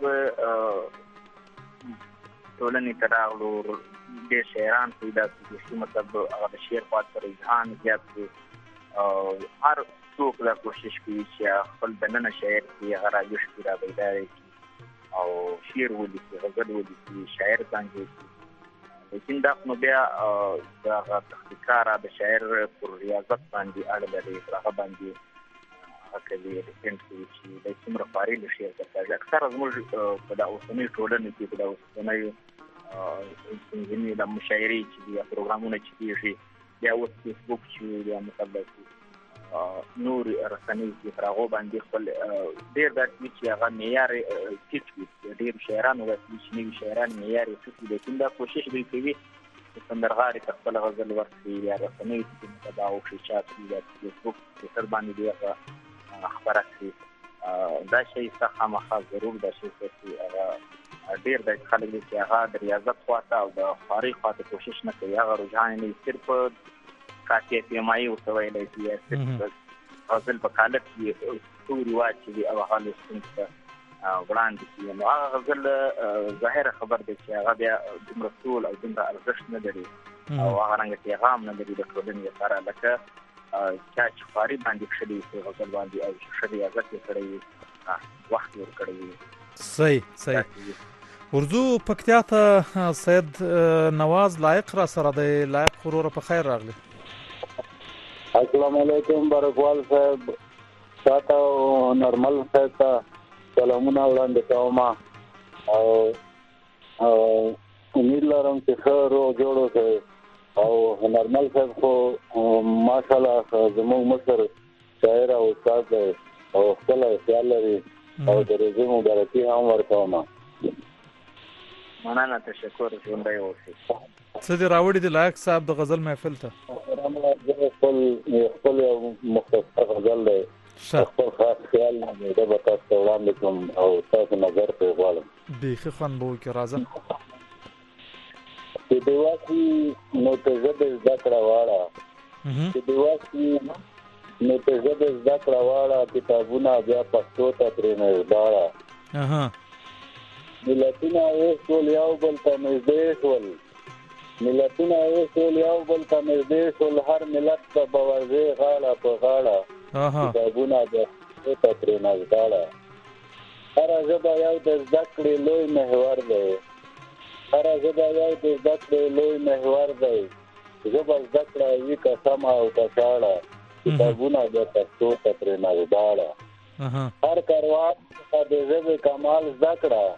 S2: ټولنې ته راغلو ډېر شاعران پیدا کړي چې مطلب هغه د شعر خوا ته رجحان زیات کړي هر څوک دا کوشش کوي چې خپل دننه شاعر کې هغه راویښ کړي را بیدار کړي او شعر ولیکي غزل ولیکي شاعر څنګه لیکن دا نو بیا دا تخلیقار د شاعر پر ریاضت باندې اړه لري هغه باندې کوي د سنټي چې د څومره فاري له شعر څخه اکثر زموږ په دا اوسنۍ ټولنه کې په دا اوسنۍ څنګه د مشاعري چې د پروګرامونو چې دي بیا اوس فیسبوک چې بیا مطلب نور رسنۍ چې راغو باندې خپل ډېر د چې هغه معیار ټیټ وي ډېر شاعرانو د چې شاعران معیار ټیټ دي کوم دا کوشش دوی کوي چې سندرغاړي خپل غزل ورکړي یا رسنۍ چې دا او شات دي د فیسبوک تر باندې دی خبره کوي دا شی څخه مخه ضرور دا شی چې هغه ډېر د خلک چې هغه د ریاضت خواته او د خاري خواته کوشش نه کوي هغه رجحان نه صرف کاټي پیمایي او سویلې چې غزل په کالت کې ټول واچي او هغه څنګه وړاندې کوي نو هغه غزل ظاهر خبر دی چې هغه بیا د مسؤل او د ارزښت نه لري او هغه رنګ پیغام نه لري د ټولنې لپاره لکه چې خاري باندې خلي غزل باندې او شری ازت کړی وخت ور کړی.
S1: صحیح اردو پکتیا ته سید نواز لایق را سره دی لایق غرور په خیر راغلی.
S4: السلام علیکم برکوال صاحب تاسو نورمال صاحب سلامونه وړاندې کوم او امید لرم چې ښه روغ جوړ اوسئ او نورمال صاحب خو ماشاءالله زموږ مشر شاعر او استاد دی او خپل خیال لري او د روزي مبارکي هم ورکوم.
S2: مننه تشکر ژوندی اوسئ.
S1: څه دې راوړي د لایق صاحب د غزل محفل ته؟
S4: خپل مختصر غزل دی خپل خاص خیال دی دا به تاسو ته وړاندې کوم او تاسو نظر پرې غواړم.
S1: بیخي خوند به وکړي راځه.
S4: چې د واقعي نو ته ژبې زده کړه واړه چې د واقعي نو ته ژبې زده کړه واړه کتابونه بیا پښتو ته پرې نه ژباړه
S1: اها
S4: ملتونه اوس ټول یو بل ته نږدې شول هر ملت ته به ورځي غاړه په غاړه کتابونه به ترې نازداړه هر ژبه یو د زده کړې لوی محور دی ژبه زده کړه وي که سمه او که شاړه کتابونه به پښتو ته ترې نازداړه هر کاروان څخه د ژبې کمال زده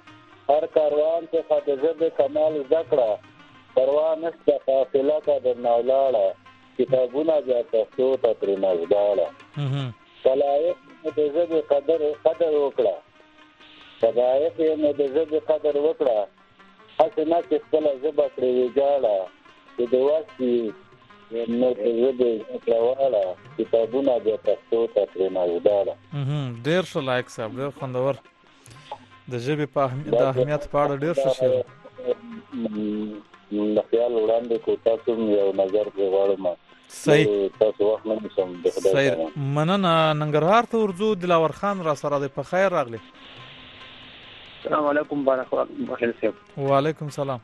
S4: کړه پروا نشته قافله که درنه ولاړه کتابونه بیا پښتو ته ترې نازداړه خلایق نو د ژبې قدر وکړه هسې نه چې خپله ژبه پرې ویجاړه چې د وسې نو د ژبې زده واړه کتابونه بیا پښتو ته ترې نازداړه.
S1: ډېر ښه لایق صاحب، ډېر خوندور. د ژبې په اهمیت په اړه ډېر ښه شعر.
S4: د خیال وړاندې کو تاسو یو نظر پرې غواړم.
S1: صحیح.
S4: تاسو وخت نه نیسم د خدای
S1: صحیح. مننه. ننګرهار ته ورځو. دلاور خان را سره دی. په خیر راغلی.
S6: السلام علیکم بارک الله.
S1: وعلیکم سلام.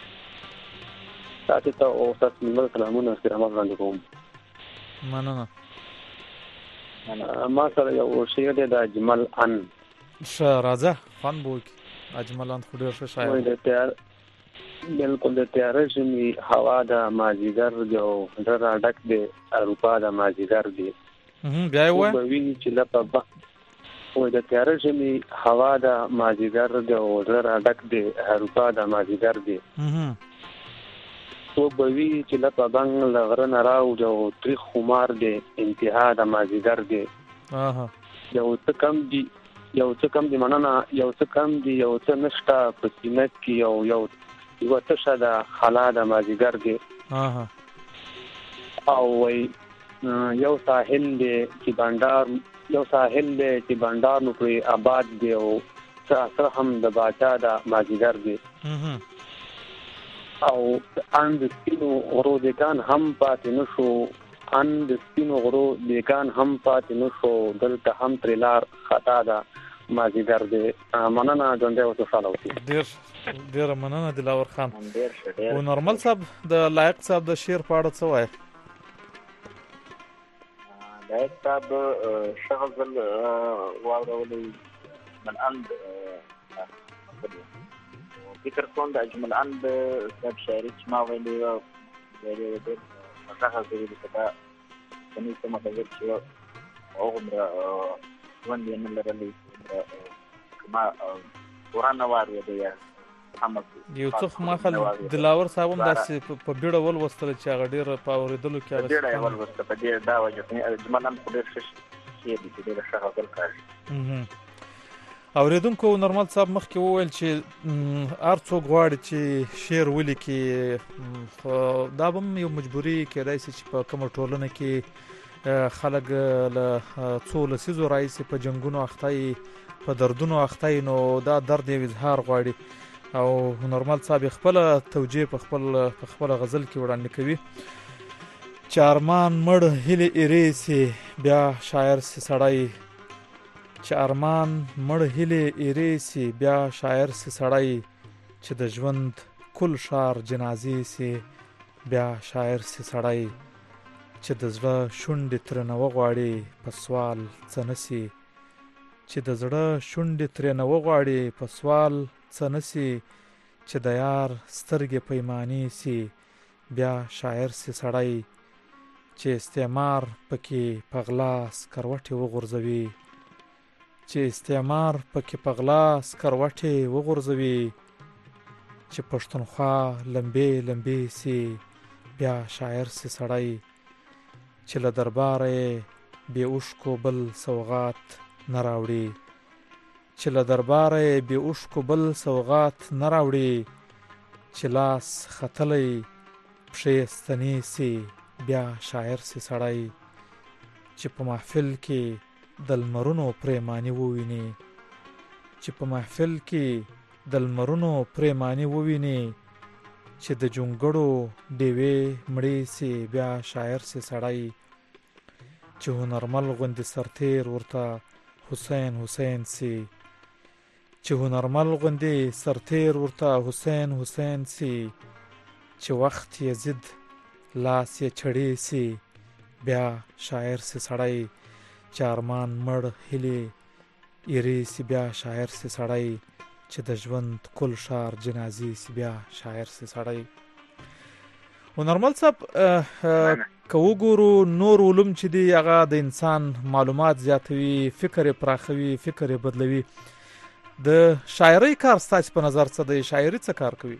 S6: تاسو ته او تاسو موږ سلامونه استرامات وړاندې کوم.
S1: مننه.
S6: ما سره یو شعر دی د اجمل ان.
S1: ښه راځه خان بوک. اجمل ان خو ډېر ښه شاعر دی.
S6: بالکل د تیاره ژمي هوا د مازیګر جو زړه ډک دی اروپا د مازیګر دی.
S1: بیا یې وایه.
S6: ویني چې لپه د تیاره ژمي هوا د مازیګر جو زړه ډک دی اروپا د مازیګر دی. تو بوي چې لپه بنګ لغره نه راوځو تریخ خمار دی انتها د مازیګر دی. یو څه کم دی مننه یو څه کم دی یو څه نشته په سینه کې یو تشه د خلا د مازیګر دی. او وای یو ساحل دی چې بندار نو پرې آباد دی او سره هم د باچا د مازیګر دی. او اند سپینو غرو دیکان هم پاتې نشو دلته هم ترلار خطا ده مازیګر دی. مننه ژوندی اوسه خوشحاله اوسئ.
S1: ډېره مننه دلاور خان. او نورمل صاحب د لایق صاحب د شعر په اړه څه وایي؟
S2: لایق صاحب ښه غزل واورولې من اند فکر کوم د اجمل اند صاحب شاعري چې ما ویلې وه ډېر ښه غزل دي که دا کمې څه مطلب چې هغومره ژوند یې نه لرلی که ما قرآن نه واورېده یا
S1: یو څه ما خل دلاور صاحب هم داسې په بیړه ولوستله چې هغه ډېره په اورېدلو کې
S2: په بیړه یې ولوسته په دې دا وجه اجمل اند خو ډېر ښه شعر دي چې ډېره ښه غزل کاږي.
S1: اورېدونکو نورمل صاحب مخکې وویل چې هر څوک غواړي چې شعر ولیکي، خو دا به هم یو مجبوري کېدای شي چې په کومه ټولنه کې خلک له څو لسیزو راهیسې په جنګونو اخته یي، په دردونو اخته یي، نو دا درد یو اظهار غواړي. او نورمل صاحب خپله توجیه په خپله غزل کې وړاندې کوي چې ارمان مړ هیلې ایرې سي بیا شاعر سي سړی، چې ارمان مړ هیلې ایرې سي بیا شاعر سي سړی، چې د ژوند کل شار جنازې سي بیا شاعر سي سړی، چې د زړه شونډې ترنه وغواړي په سوال څه نسي، چې د زړه شونډې ترنه وغواړي په سوال څه نسي، چې د یار سترګې پیمانې سي بیا شاعر سي سړی، چې استعمار پکې په غلا سکروټې وغورځوي، چې استعمار پکې په غلا سکروټې وغورځوي، چې پښتونخوا لمبې لمبې سي بیا شاعر سي سړی، چې له درباره بې اوښکو بل سوغات نه راوړي، چې له درباره بې اوښکو بل سوغات نه راوړي، چې لاس ختلی پښې ستنې سي بیا شاعر سي سړی، چې په محفل کې د لمرونو پریماني وویني، چې په محفل کې د لمرونو پریماني وویني، چې د جونګړو ډیوې مړې سي بیا شاعر سي سړی، چې هنرمل غوندې سرتیر ورته حسین حسین سي، چې هنرمل غوندې سرتیر ورته حسین حسین سي چې وخت یې زد لاس یې چړې سي بیا شاعر سي سړی چې ارمان مړ هیلې ایرې سي بیا شاعر سي سړی چې د ژوند کل شار جنازې سي بیا شاعر سي سړی. هنرمل صاحب که وګورو نور علوم چې دی هغه د انسان معلومات زیاتوي، فکر یې پراخوي، فکر یې بدلوي. د شاعرۍ کار ستاسو په نظر څه دی؟ شاعري څه کار کوي؟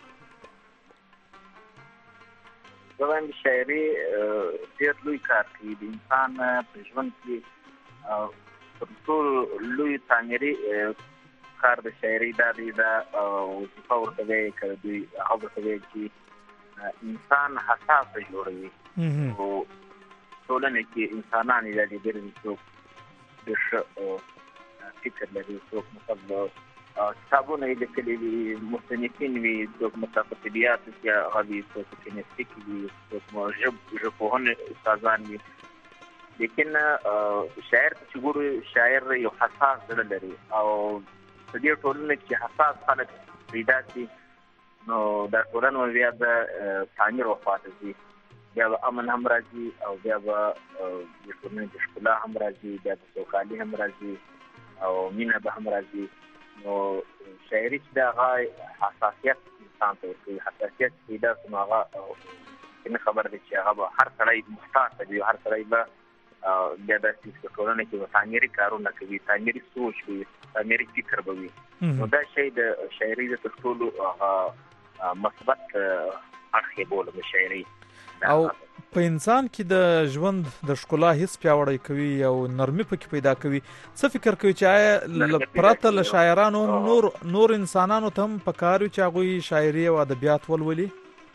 S2: زه شاعري ډېر لوی کار کوي. د انسان په ژوند کې تر ټولو لوی تعمیري کار د شاعرۍ دا دی، دا وظیفه ورته وایي که دوی هغه ورته وایي چې انسان حساسه جوړوي. او ټولنه کې انسانان یې دا دي ګرځي، څوک د ښه فکر لري، څوک مطلب کتابونه یې لیکلي وي، مصنفین وي، څوک مطلب په طبیعاتو کې هغه وي، څوک په کیمستري کې وي، څوک ژبپوهنې استادان وي. لیکن شاعر چې ګورو، شاعر یو حساس زړه لري او په دې ټولنه کې حساس خلک پیدا شي نو دا ټولنه بیا د تعمیر وفاته ځي، بیا به امن هم راځي او بیا به د ټولنې د ښکلا هم راځي، بیا د سوکالي هم راځي او مینه به هم راځي. نو شاعري چې د هغه حساسیت انسان ته ورکوي، حساسیت پیدا شي نو هغه نه خبر دی چې هغه به هر سړی محتاط وي، هر سړی به بیا داسې په ټولنه کې به تعمیري کارونه کوي، تعمیري سوچ وي، تعمیري فکر به وي. نو دا شی د شاعري د تر ټولو مثبت اړخ یې بولم شاعري.
S1: او په انسان کې د ژوند د ښکلا حس پیاوړی کوي او نرمي پکې پیدا کوي. څه فکر کوي چې آیا پرته له شاعرانو نور انسانانو ته هم پکار وي چې هغوی شاعري او ادبیات ولولي؟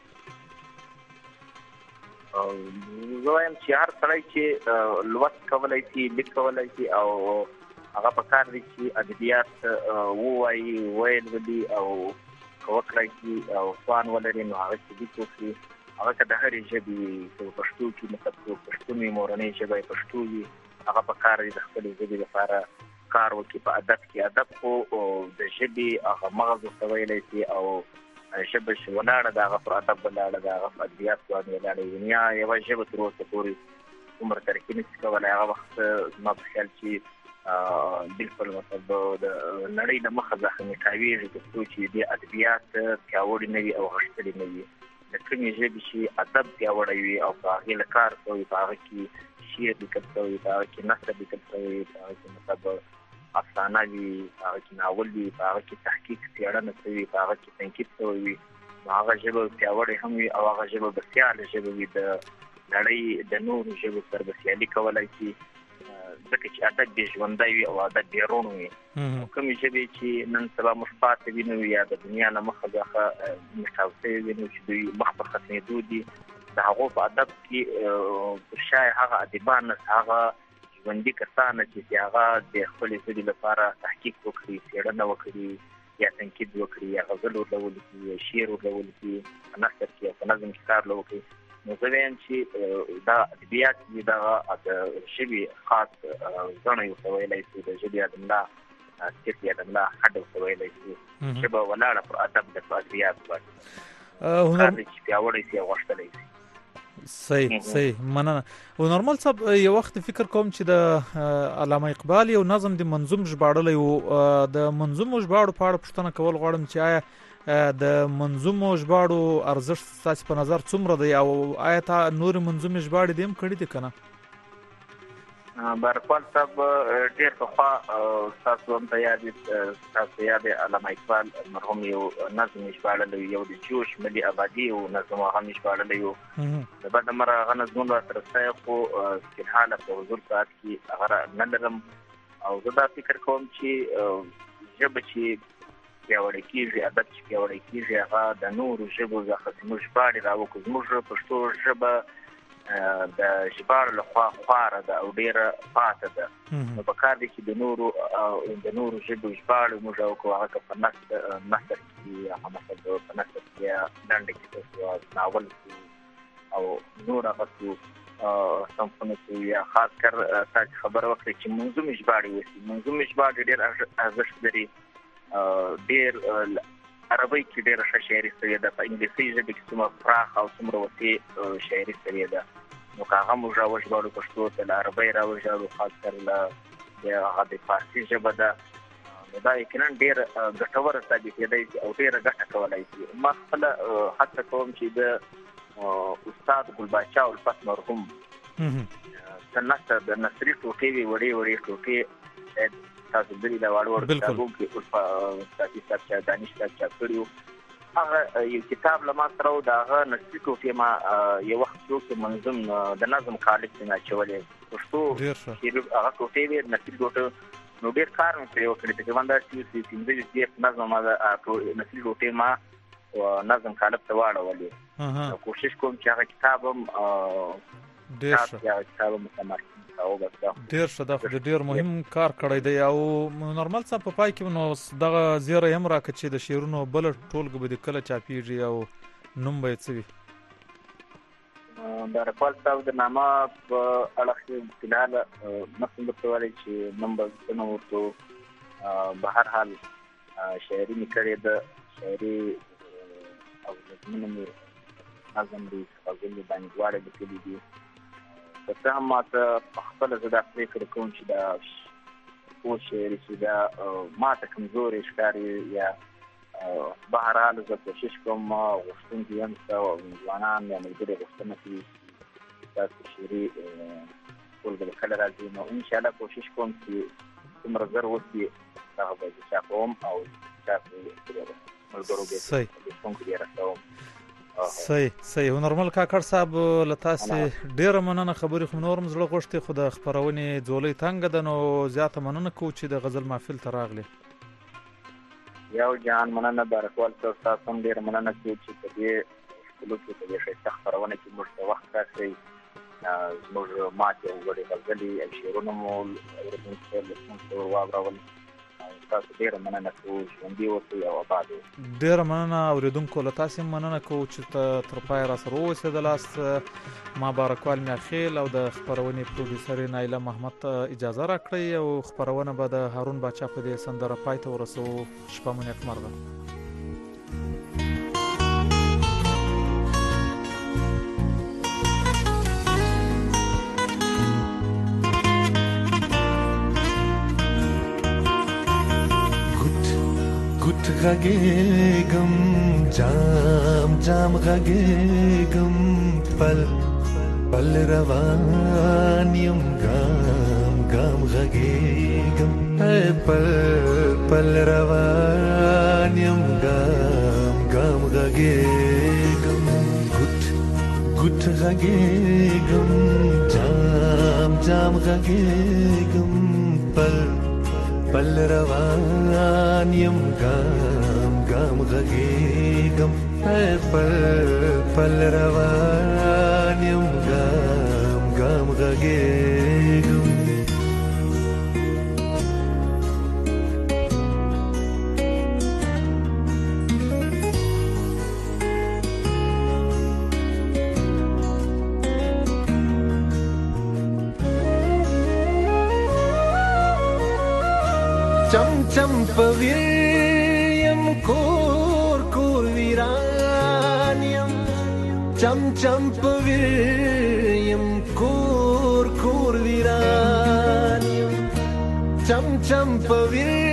S2: زه وایم چې هر سړی چې لوست کولی شي، لیک کولی شي او هغه پکار دی چې ادبیات ووایي، ویل ولي او وکړی شي او توان ولري نو هغه چې لیک وکړي. هغه که د هرې ژبې په پښتو کې مطلب پښتون وي، مورنۍ ژبه یې پښتو وي، هغه پکار دی د خپلې ژبې لپاره کار وکړي په ادب کې. ادب خو د ژبې هغه مغز ورته ویلی شي او ژبه چې ولاړه ده هغه پر ادب ولاړه ده، هغه په ادبیات باندې ولاړه وي. یا یوه ژبه تر اوسه پورې عمر ترقي نشي کولی. هغه وخت زما په خیال چې بالکل مطلب د نړۍ له مخه زخمي تر څو چې دې ادبیات پیاوړي نه وي او غښتلي نه وي. د کومې ژبې چې ادب پیاوړی وي او په هغې له کار کوي، په هغه کې شعر لیکل شوی، په هغه کې نثر لیکل شوی، په هغه کې مطلب افسانه وي، په هغه کې ناول وي، په هغه کې تحقیق څېړنه شوي، په هغه کې تنقید شوی وي، نو هغه ژبه پیاوړې هم وي او هغه ژبه به سیاله ژبه وي، د نړۍ د نورو ژبو سره به سیالي کولی شي، ځکه چې ادب بې ژوندی وي او ادب بې روڼ وي. کومې ژبې چې نن سبا مخ پاتې وي نو یا د دنیا له مخه څخه مشتاو شوي وي نو چې دوی مخ په ختمېدو دي، د هغو په ادب کې شاید هغه ادیبان، هغه ژوندي کسان چې هغه د خپلې ژبې لپاره تحقیق وکړي، څېړنه وکړي، یا تنقید وکړي، یا غزل ورته ولیکي، یا شعر ورته ولیکي، په نثر کې یا په نظم کې کار وکړي. نو زه وایم چې دا ادبیات دي دغه د ژبې خاص ځڼی ورته ویلی شي، د ژبې ادملا سیف یا ادملا حد ورته ویلی شي. ژبه ولاړه پر ادب د په ادبیاتو باندې کار دی چې پیاوړی شي او غښتلی شي.
S1: صحیح مننه. هنرمل صاحب یو وخت فکر کوم چې د علامه اقبال یو نظم د منظوم ژباړلی و. د منظومو ژباړو په اړه پوښتنه کول غواړم چې آیا د منظومو ژباړو ارزښت ستاسو په نظر څومره دی او آیا تا نور منظومې ژباړې دې هم کړي دي که نه؟
S2: بارکوال صاحب ډېر پخوا ستاسو هم ته یاد وي، ستاسو یاد دی علامه اقبال مرحوم یو نظم یې ژباړلی، یو د جوش ملي ابادي یو نظم هم یې ژباړلی و. د بد مره هغه نظمونه راسره شته خو فلحاله په حضور ساعت کې هغه نه لرم. او زه دا فکر کوم چې ژبه چې پیاوړی کېږي، ادب چې پیاوړی کېږي، هغه د نورو ژبو څخه زموږ ژباړې راوکړو. زموږ پښتو ژبه د ژباړو لخوا خواره ده او ډېره پاته ده. نو پکار دی چې د نورو ژبو ژباړې موږ راوکړو، هغه که په نثر کې هغه مثلا په نثر کې یا لنډه کیسه شو، ناول شو او نور هغه شو صنفونه شو، یا خاص کر تاسو خبره وکړئ چې منظومې ژباړې وشي. منظومې ژباړې ډېر ارزښت لري ډېر عربي کې ډېر ښه شاعري شوې ده، په انګلیسي ژبه کې څومره پراخ او څومره وسیع شاعري شوې ده. نو که هغه موږ راوژباړو پښتو ته، له عربۍ راوژباړو، خاص کر له هغه د فارسي ژبه ده، نو دا یقینا ډېر ګټور ثابتېدی شي او ډېره ګټه کولی شي. ما خپله هڅه کوم چې د استاد ګلباچا الفت مرحوم څه نثر د نثري ټوټې وي، وړې وړې ټوټې، شاید تاسو دلې د واړو واړو کتابونو کې استادي صاحب چا دانش صاحب چاپ کړي وو، هغه یو کتاب له ما سره و، د هغه نثري ټوټې ما یو وخت کې منظم د نظم کالج کې اچولې پښتو هغه ټوټې وې نثري ټوټې. نو ډېر کار مې پرې وکړی، تقریبا دا 15 نظم ما نثري ټوټې ما نظم کالج ته واړولې. کوشش کوم چې هغه کتاب هم
S1: ډېر ښه دا خو ډېر مهم کار کړی دی. او نورمال صاحب په پای کې نو دغه زیری هم راکړه چې د شعرونو بله ټولګه به د کله چاپېږي او نوم به یې څه وي؟
S2: د رقبال صاحب د نامه په اړه کې فلحال مخکې درته ویلی چې نوم به څه نه ورته، به هر حال شاعري مې کړې ده، شاعري او نظمونه مې نظم دي، غزل دي، باندې دواړه لیکلي دي. که څه هم ما ته په خپله زه دا پرېکړه کوم چې دا اوس شاعري چې دا ما ته کمزورې ښکاري، یا به هر حال زه کوشش کوم غوښتونکي یم څه ځوانان یا ملګري غوښتنه کوي تاسو شاعري ټولګه به کله راځي، نو انشاءالله کوشش کوم چې څومره زر وسي هغه به زه چاپوم او چاپ ملګرو ګټونکو بیا رسوم.
S1: صحیح. هنرمل کاکړ صاحب له تاسې ډېره مننه، خبرې خو نور هم زړه غوښتې، خو د خپرونې ځولۍ تنګه ده، نو زیاته مننه کوو چې د غزل محفل ته راغلې.
S2: یو جهان مننه بارکوال صاحب، تاسو هم ډېره مننه کوو چې په دې ښکلو کې په دې ښایسته خپرونه کې موږ ته وخت راکړئ. زموږ ماتې او وړې غزلې او شعرونه مو اورېدونکو ته واورول. تاسو ډېره مننه کوو، ژوندي اوسئ او اباد اوسئ.
S1: ډېره مننه اورېدونکو، له تاسې هم مننه کوو چې تر پایه راسره واوسېدلاست. ما بارکوال میاخیل او د خپرونې پروډیوسر نایله محمد ته اجازه راکړئ او خپرونه به د هارون باچا په دې سندره پای ته ورسوو. شپه مو نیکمرغه.
S7: غږېږم جام جام غږېږم پل پل روان یم ګام ګام غږېږم پل پل روان یم ګام ګام غږېږم ګوت ګوت غږېږم جام جام غږېږم پل پل روان یم ګام ګام غږېږم پل پل روان یم ګام ګام غږېږم. چم چم پویم کور کور ویرانیم، چم چم پویم کور کور ویرانیم، چم چم پویم